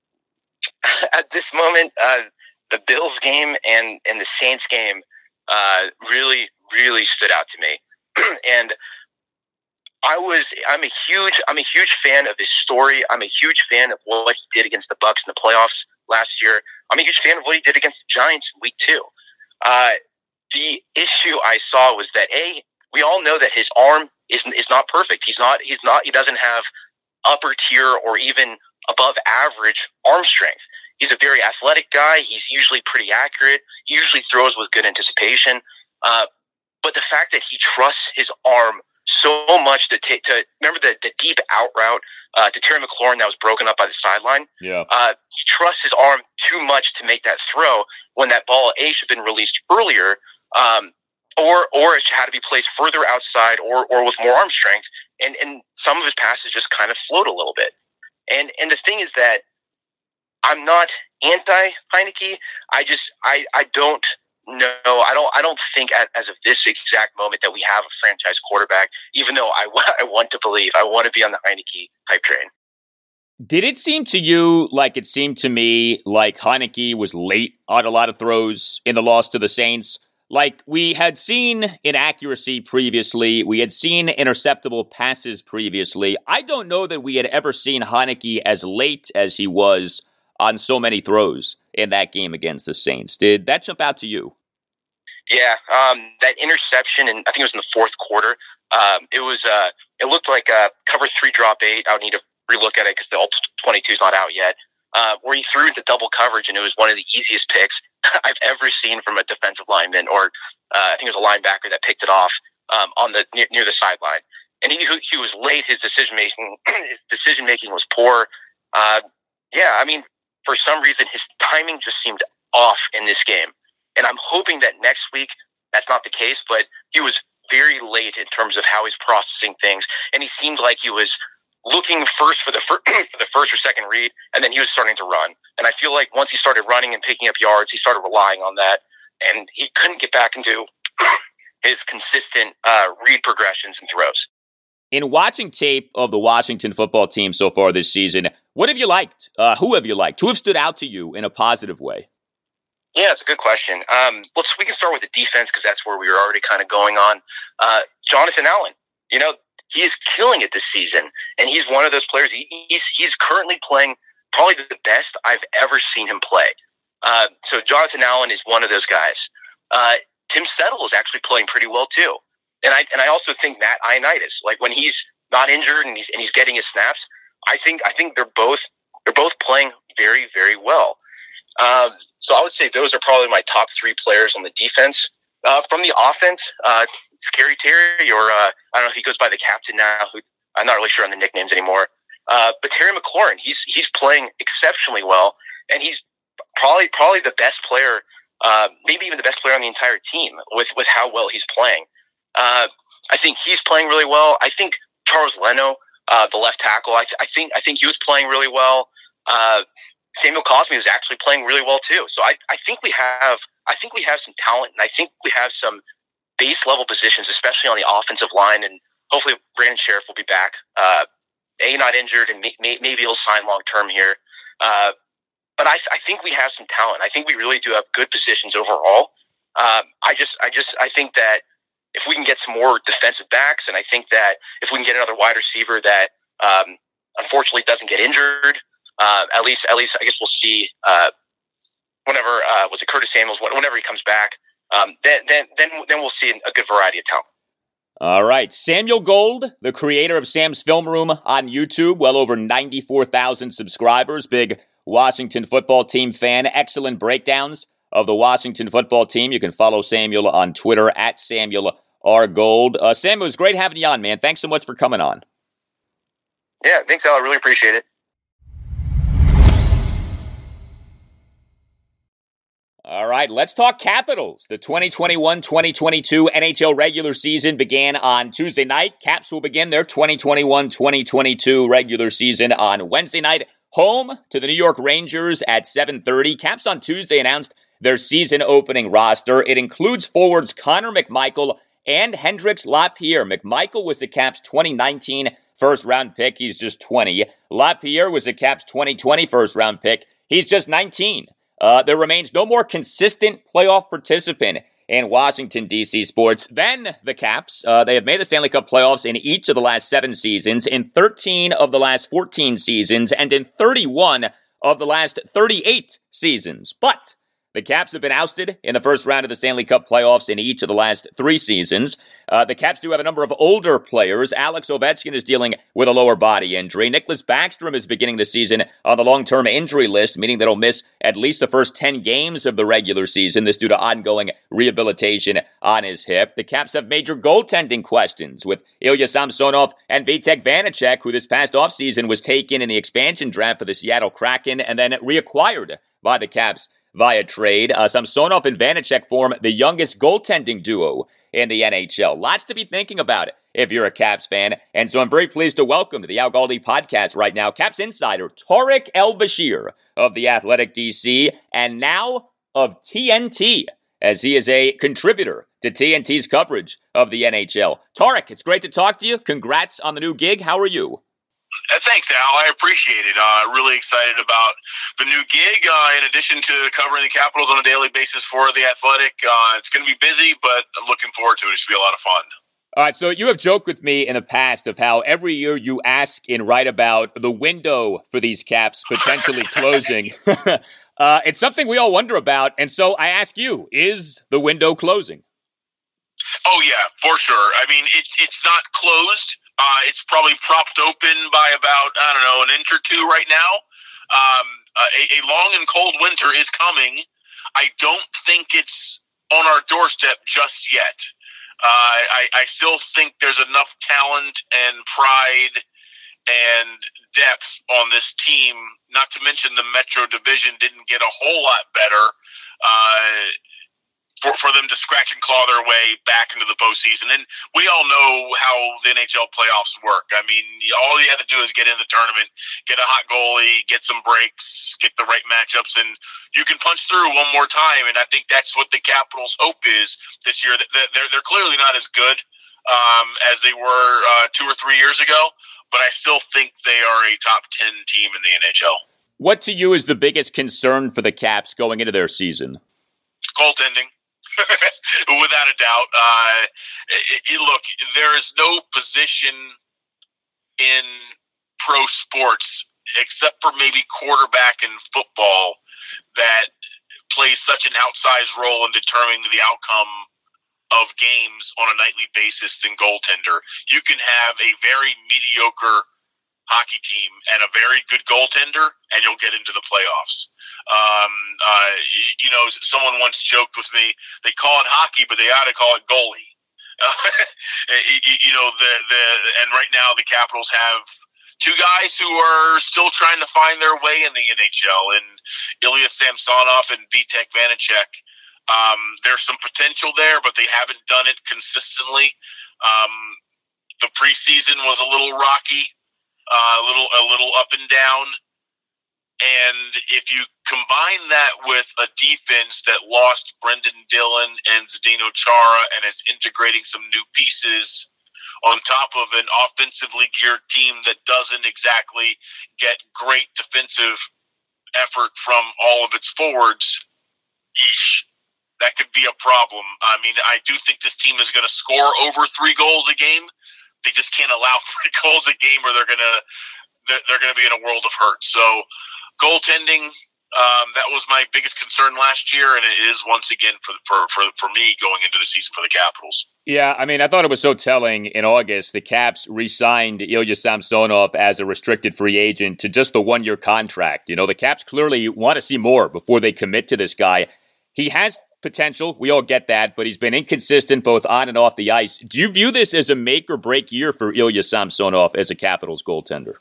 At this moment, the Bills game and the Saints game really, really stood out to me. And I'm a huge fan of his story. I'm a huge fan of what he did against the Bucs in the playoffs last year. I'm a huge fan of what he did against the Giants in week 2. The issue I saw was that we all know that his arm is not perfect. He doesn't have upper tier or even above average arm strength. He's a very athletic guy. He's usually pretty accurate. He usually throws with good anticipation. But the fact that he trusts his arm so much to remember the deep out route to Terry McLaurin that was broken up by the sideline. Yeah. He trusts his arm too much to make that throw when that ball should have been released earlier, or it had to be placed further outside or with more arm strength. And some of his passes just kind of float a little bit. And the thing is that I'm not anti Heinicke. I don't know. I don't think as of this exact moment that we have a franchise quarterback, even though I want to believe. I want to be on the Heinicke hype train. Did it seem to you like it seemed to me like Heinicke was late on a lot of throws in the loss to the Saints? Like, we had seen inaccuracy previously. We had seen interceptable passes previously. I don't know that we had ever seen Heinicke as late as he was on so many throws in that game against the Saints. Did that jump out to you? Yeah, that interception, and I think it was in the fourth quarter. It looked like a cover 3 drop 8. I would need to relook at it because the all 22 is not out yet. Where he threw the double coverage, and it was one of the easiest picks I've ever seen from a defensive lineman, or I think it was a linebacker that picked it off on the near the sideline. And he was late. His decision making was poor. Yeah, I mean, for some reason, his timing just seemed off in this game. And I'm hoping that next week that's not the case, but he was very late in terms of how he's processing things. And he seemed like he was looking first for the first or second read, and then he was starting to run. And I feel like once he started running and picking up yards, he started relying on that, and he couldn't get back into his consistent read progressions and throws. In watching tape of the Washington football team so far this season, what have you liked? Who have you liked? Who have stood out to you in a positive way? Yeah, it's a good question. We can start with the defense because that's where we were already kind of going on. Jonathan Allen, he is killing it this season, and he's one of those players. He's currently playing probably the best I've ever seen him play. So Jonathan Allen is one of those guys. Tim Settle is actually playing pretty well too, and I also think Matt Ioannidis, like when he's not injured and he's getting his snaps, I think they're both playing very, very well. So I would say those are probably my top three players on the defense. From the offense, Scary Terry, or I don't know if he goes by the captain now. I'm not really sure on the nicknames anymore. But Terry McLaurin, he's playing exceptionally well, and he's probably the best player, maybe even the best player on the entire team with how well he's playing. I think he's playing really well. I think Charles Leno, the left tackle, I think he was playing really well. Samuel Cosme was actually playing really well too. So I think we have some talent, and I think we have some base level positions, especially on the offensive line. And hopefully Brandon Sheriff will be back. Not injured, and maybe he'll sign long term here. But I think we have some talent. I think we really do have good positions overall. I think that if we can get some more defensive backs, and I think that if we can get another wide receiver that unfortunately doesn't get injured. At least, I guess we'll see. Whenever was it Curtis Samuels? Whenever he comes back, then we'll see a good variety of talent. All right, Samuel Gold, the creator of Sam's Film Room on YouTube, well over 94,000 subscribers. Big Washington football team fan. Excellent breakdowns of the Washington football team. You can follow Samuel on Twitter at Samuel R. Gold. Samuel, it was great having you on, man. Thanks so much for coming on. Yeah, thanks, Al. I really appreciate it. All right, let's talk Capitals. The 2021-2022 NHL regular season began on Tuesday night. Caps will begin their 2021-2022 regular season on Wednesday night, home to the New York Rangers at 7:30. Caps on Tuesday announced their season opening roster. It includes forwards Connor McMichael and Hendrix Lapierre. McMichael was the Caps' 2019 first-round pick. He's just 20. Lapierre was the Caps' 2020 first-round pick. He's just 19. There remains no more consistent playoff participant in Washington, D.C. sports than the Caps. They have made the Stanley Cup playoffs in each of the last 7 seasons, in 13 of the last 14 seasons, and in 31 of the last 38 seasons. But the Caps have been ousted in the first round of the Stanley Cup playoffs in each of the last 3 seasons. The Caps do have a number of older players. Alex Ovechkin is dealing with a lower body injury. Nicklas Backstrom is beginning the season on the long-term injury list, meaning that he'll miss at least the first 10 games of the regular season. This due to ongoing rehabilitation on his hip. The Caps have major goaltending questions with Ilya Samsonov and Vitek Vanacek, who this past offseason was taken in the expansion draft for the Seattle Kraken and then reacquired by the Caps via trade. Samsonov and Vanacek form the youngest goaltending duo in the NHL. Lots to be thinking about if you're a Caps fan. And so I'm very pleased to welcome to the Al Galdi podcast right now, Caps insider Tarek El-Bashir of The Athletic DC and now of TNT, as he is a contributor to TNT's coverage of the NHL. Tarek, it's great to talk to you. Congrats on the new gig. How are you? Thanks, Al. I appreciate it. Really excited about the new gig. In addition to covering the Capitals on a daily basis for The Athletic, it's going to be busy, but I'm looking forward to it. It should be a lot of fun. All right, so you have joked with me in the past of how every year you ask and write about the window for these Caps potentially closing. It's something we all wonder about, and so I ask you, is the window closing? Oh, yeah, for sure. I mean, it's not closed. It's probably propped open by about, an inch or two right now. A long and cold winter is coming. I don't think it's on our doorstep just yet. I still think there's enough talent and pride and depth on this team, not to mention the Metro Division didn't get a whole lot better for them to scratch and claw their way back into the postseason. And we all know how the NHL playoffs work. I mean, all you have to do is get in the tournament, get a hot goalie, get some breaks, get the right matchups, and you can punch through one more time. And I think that's what the Capitals' hope is this year. They're clearly not as good as they were 2 or 3 years ago, but I still think they are a top 10 team in the NHL. What to you is the biggest concern for the Caps going into their season? Goaltending. Without a doubt. Look, there is no position in pro sports, except for maybe quarterback in football, that plays such an outsized role in determining the outcome of games on a nightly basis than goaltender. You can have a very mediocre hockey team and a very good goaltender, and you'll get into the playoffs. Someone once joked with me, they call it hockey, but they ought to call it goalie. And right now the Capitals have two guys who are still trying to find their way in the NHL, and Ilya Samsonov and Vitek Vanacek. There's some potential there, but they haven't done it consistently. The preseason was a little rocky. A little up and down, and if you combine that with a defense that lost Brendan Dillon and Zdeno Chara and is integrating some new pieces on top of an offensively geared team that doesn't exactly get great defensive effort from all of its forwards, that could be a problem. I mean, I do think this team is going to score over 3 goals a game. They just can't allow 3 goals a game, or they're gonna be in a world of hurt. So, goaltending, that was my biggest concern last year, and it is once again for me going into the season for the Capitals. Yeah, I mean, I thought it was so telling in August. The Caps re-signed Ilya Samsonov as a restricted free agent to just the 1-year contract. You know, the Caps clearly want to see more before they commit to this guy. He has potential. We all get that, but he's been inconsistent both on and off the ice. Do you view this as a make or break year for Ilya Samsonov as a Capitals goaltender?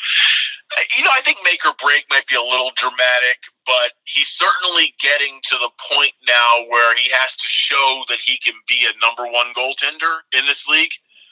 I think make or break might be a little dramatic, but he's certainly getting to the point now where he has to show that he can be a number 1 goaltender in this league.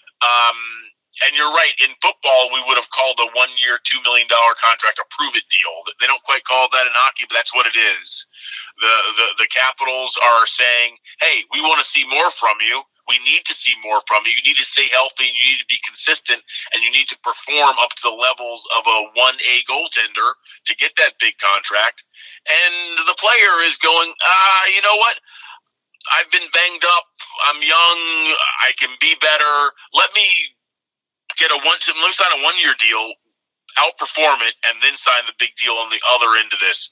And you're right, in football, we would have called a 1-year, $2 million contract a prove-it deal. They don't quite call it that in hockey, but that's what it is. The Capitals are saying, hey, we want to see more from you. We need to see more from you. You need to stay healthy, and you need to be consistent, and you need to perform up to the levels of a 1A goaltender to get that big contract. And the player is going, you know what? I've been banged up. I'm young. I can be better. Let me sign a 1-year deal, outperform it, and then sign the big deal on the other end of this.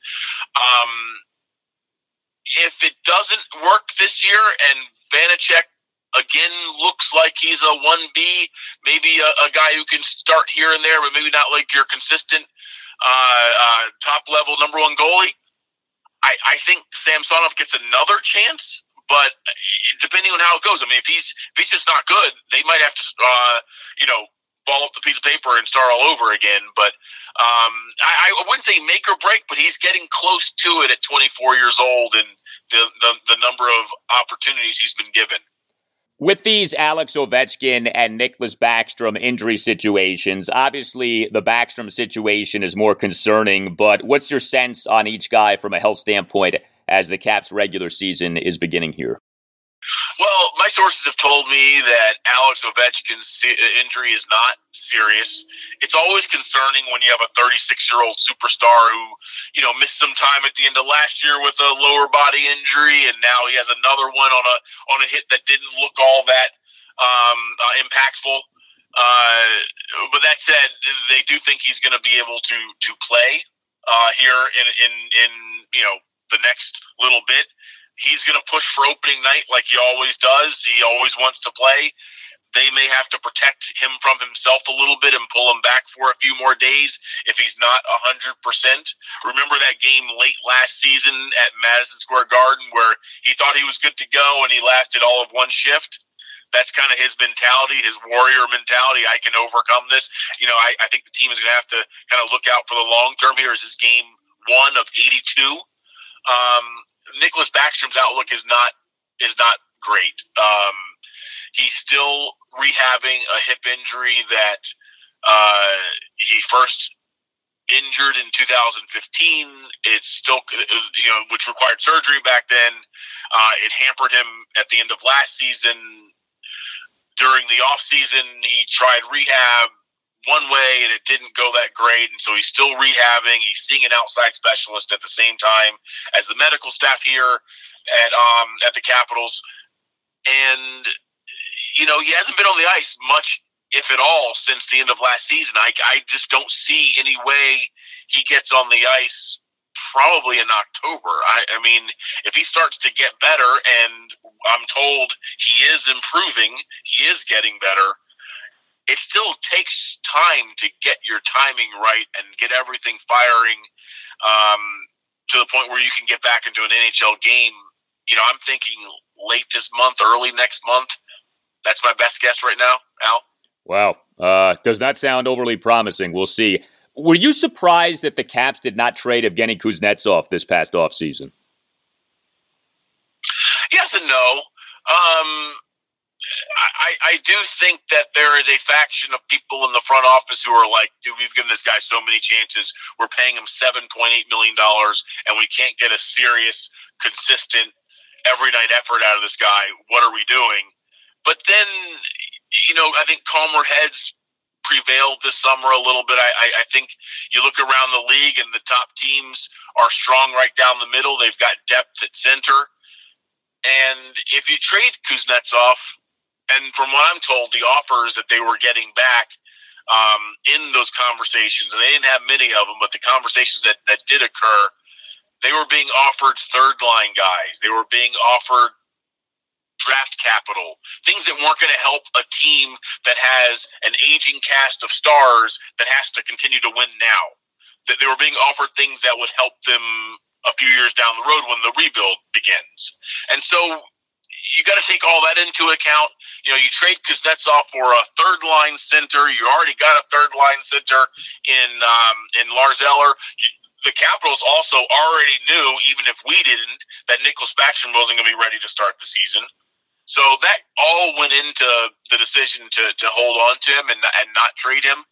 If it doesn't work this year and Vanacek again looks like he's a 1B, maybe a guy who can start here and there, but maybe not like your consistent top-level number 1 goalie, I think Samsonov gets another chance. But depending on how it goes, I mean, if he's just not good, they might have to, ball up the piece of paper and start all over again. But I wouldn't say make or break, but he's getting close to it at 24 years old and the number of opportunities he's been given. With these Alex Ovechkin and Nicklas Backstrom injury situations, obviously the Backstrom situation is more concerning, but what's your sense on each guy from a health standpoint as the Caps' regular season is beginning here? Well, my sources have told me that Alex Ovechkin's injury is not serious. It's always concerning when you have a 36-year-old superstar who, missed some time at the end of last year with a lower body injury, and now he has another one on a hit that didn't look all that impactful. But that said, they do think he's going to be able to play here in the next little bit. He's going to push for opening night like he always does. He always wants to play. They may have to protect him from himself a little bit and pull him back for a few more days if he's not 100%. Remember that game late last season at Madison Square Garden where he thought he was good to go and he lasted all of 1 shift? That's kind of his mentality, his warrior mentality. I can overcome this. I think the team is going to have to kind of look out for the long term here. Is this game 1 of 82? Nicholas Backstrom's outlook is not great. He's still rehabbing a hip injury that he first injured in 2015. It's still, which required surgery back then. It hampered him at the end of last season. During the off season, he tried rehab one way and it didn't go that great, and so he's still rehabbing. He's seeing an outside specialist at the same time as the medical staff here at the Capitals. And he hasn't been on the ice much, if at all, since the end of last season. I just don't see any way he gets on the ice probably in October. I mean, if he starts to get better, and I'm told he is improving, he is getting better, it still takes time to get your timing right and get everything firing to the point where you can get back into an NHL game. I'm thinking late this month, early next month. That's my best guess right now, Al. Wow. Does not sound overly promising. We'll see. Were you surprised that the Caps did not trade Evgeny Kuznetsov this past offseason? Yes and no. I do think that there is a faction of people in the front office who are like, dude, we've given this guy so many chances. We're paying him $7.8 million, and we can't get a serious, consistent, every-night effort out of this guy. What are we doing? But then, I think calmer heads prevailed this summer a little bit. I think you look around the league and the top teams are strong right down the middle. They've got depth at center. And if you trade Kuznetsov, and from what I'm told, the offers that they were getting back in those conversations, and they didn't have many of them, but the conversations that did occur, they were being offered third-line guys. They were being offered draft capital, things that weren't going to help a team that has an aging cast of stars that has to continue to win now. That they were being offered things that would help them a few years down the road when the rebuild begins. And so you got to take all that into account. You trade Kuznetsov for a third-line center. You already got a third-line center in Lars Eller. The Capitals also already knew, even if we didn't, that Nicholas Backstrom wasn't going to be ready to start the season. So that all went into the decision to hold on to him and not trade him.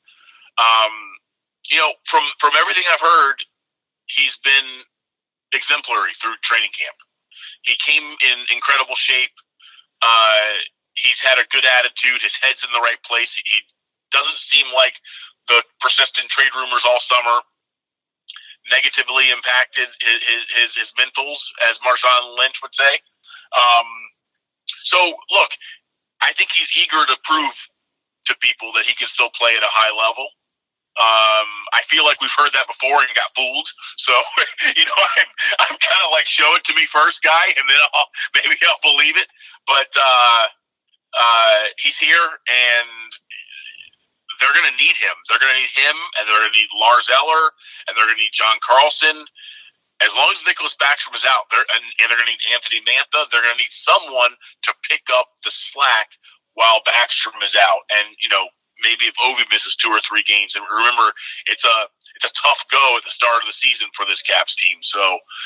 From everything I've heard, he's been exemplary through training camp. He came in incredible shape. He's had a good attitude. His head's in the right place. He doesn't seem like the persistent trade rumors all summer negatively impacted his mentals, as Marshawn Lynch would say. So, look, I think he's eager to prove to people that he can still play at a high level. I feel like we've heard that before and got fooled. So, I'm kind of like, show it to me first, guy, and then maybe I'll believe it. But he's here, and they're going to need him. They're going to need him, and they're going to need Lars Eller, and they're going to need John Carlson. As long as Nicholas Backstrom is out, and they're going to need Anthony Mantha, they're going to need someone to pick up the slack while Backstrom is out. And, maybe if Ovi misses 2 or 3 games. And remember, it's a tough go at the start of the season for this Caps team. So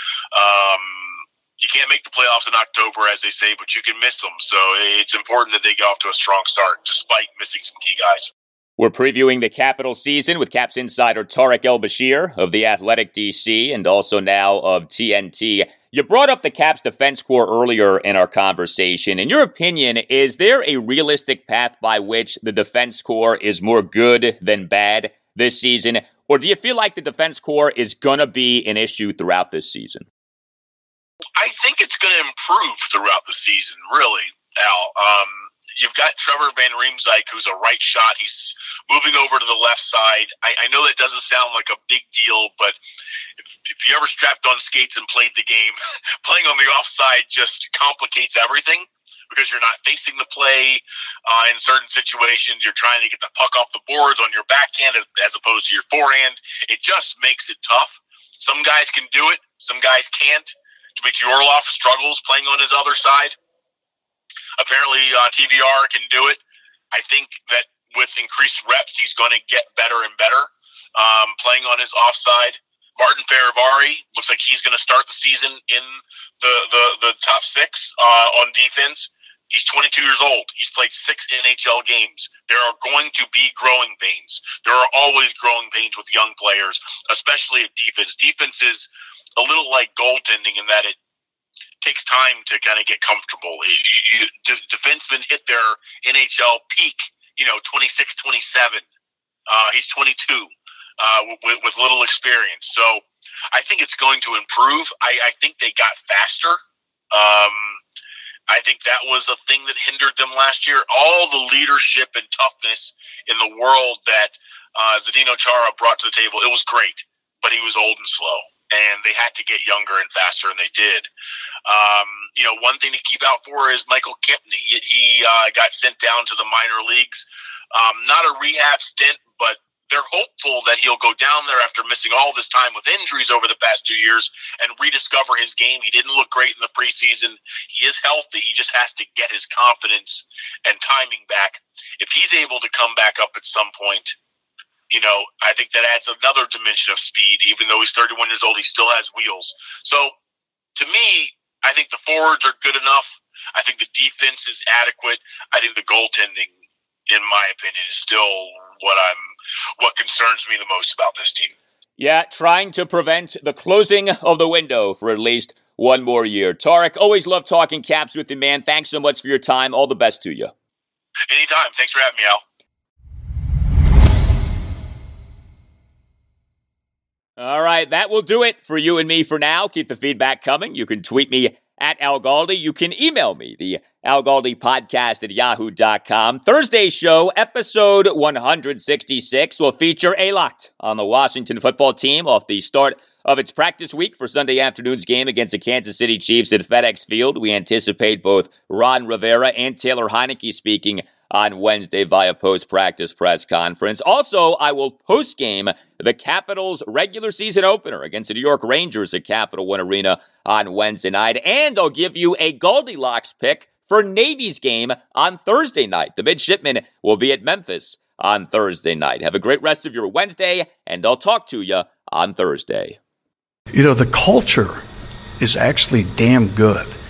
you can't make the playoffs in October, as they say, but you can miss them. So it's important that they get off to a strong start, despite missing some key guys. We're previewing the Capital season with Caps insider Tarek El-Bashir of The Athletic DC and also now of TNT. You brought up the Caps defense core earlier in our conversation. In your opinion, is there a realistic path by which the defense core is more good than bad this season? Or do you feel like the defense core is going to be an issue throughout this season? I think it's going to improve throughout the season, really, Al. You've got Trevor Van Riemsdyk, who's a right shot. He's moving over to the left side. I know that doesn't sound like a big deal, but if you ever strapped on skates and played the game, playing on the offside just complicates everything because you're not facing the play in certain situations. You're trying to get the puck off the boards on your backhand as opposed to your forehand. It just makes it tough. Some guys can do it. Some guys can't. Dmitry Orlov struggles playing on his other side. Apparently, TVR can do it. I think that with increased reps, he's going to get better and better, playing on his offside. Martin Farivari looks like he's going to start the season in the top 6 on defense. He's 22 years old. He's played 6 NHL games. There are going to be growing pains. There are always growing pains with young players, especially at defense. Defense is a little like goaltending in that it takes time to kind of get comfortable. Defensemen hit their NHL peak, 26, 27. He's 22 with little experience. So I think it's going to improve. I think they got faster. I think that was a thing that hindered them last year. All the leadership and toughness in the world that Zdeno Chara brought to the table, it was great, but he was old and slow, and they had to get younger and faster, and they did. One thing to keep out for is Michael Kempny. He got sent down to the minor leagues. Not a rehab stint, but they're hopeful that he'll go down there after missing all this time with injuries over the past 2 years and rediscover his game. He didn't look great in the preseason. He is healthy. He just has to get his confidence and timing back. If he's able to come back up at some point, I think that adds another dimension of speed. Even though he's 31 years old, he still has wheels. So, to me, I think the forwards are good enough. I think the defense is adequate. I think the goaltending, in my opinion, is still what concerns me the most about this team. Yeah, trying to prevent the closing of the window for at least one more year. Tarek, always love talking Caps with you, man. Thanks so much for your time. All the best to you. Anytime. Thanks for having me, Al. All right, that will do it for you and me for now. Keep the feedback coming. You can tweet me at Al Galdi. You can email me, the Al Galdi podcast at yahoo.com. Thursday's show, episode 166, will feature a lot on the Washington football team off the start of its practice week for Sunday afternoon's game against the Kansas City Chiefs at FedEx Field. We anticipate both Ron Rivera and Taylor Heineke speaking on Wednesday via post-practice press conference. Also, I will post-game the Capitals' regular season opener against the New York Rangers at Capital One Arena on Wednesday night. And I'll give you a Goldilocks pick for Navy's game on Thursday night. The Midshipmen will be at Memphis on Thursday night. Have a great rest of your Wednesday, and I'll talk to you on Thursday. The culture is actually damn good.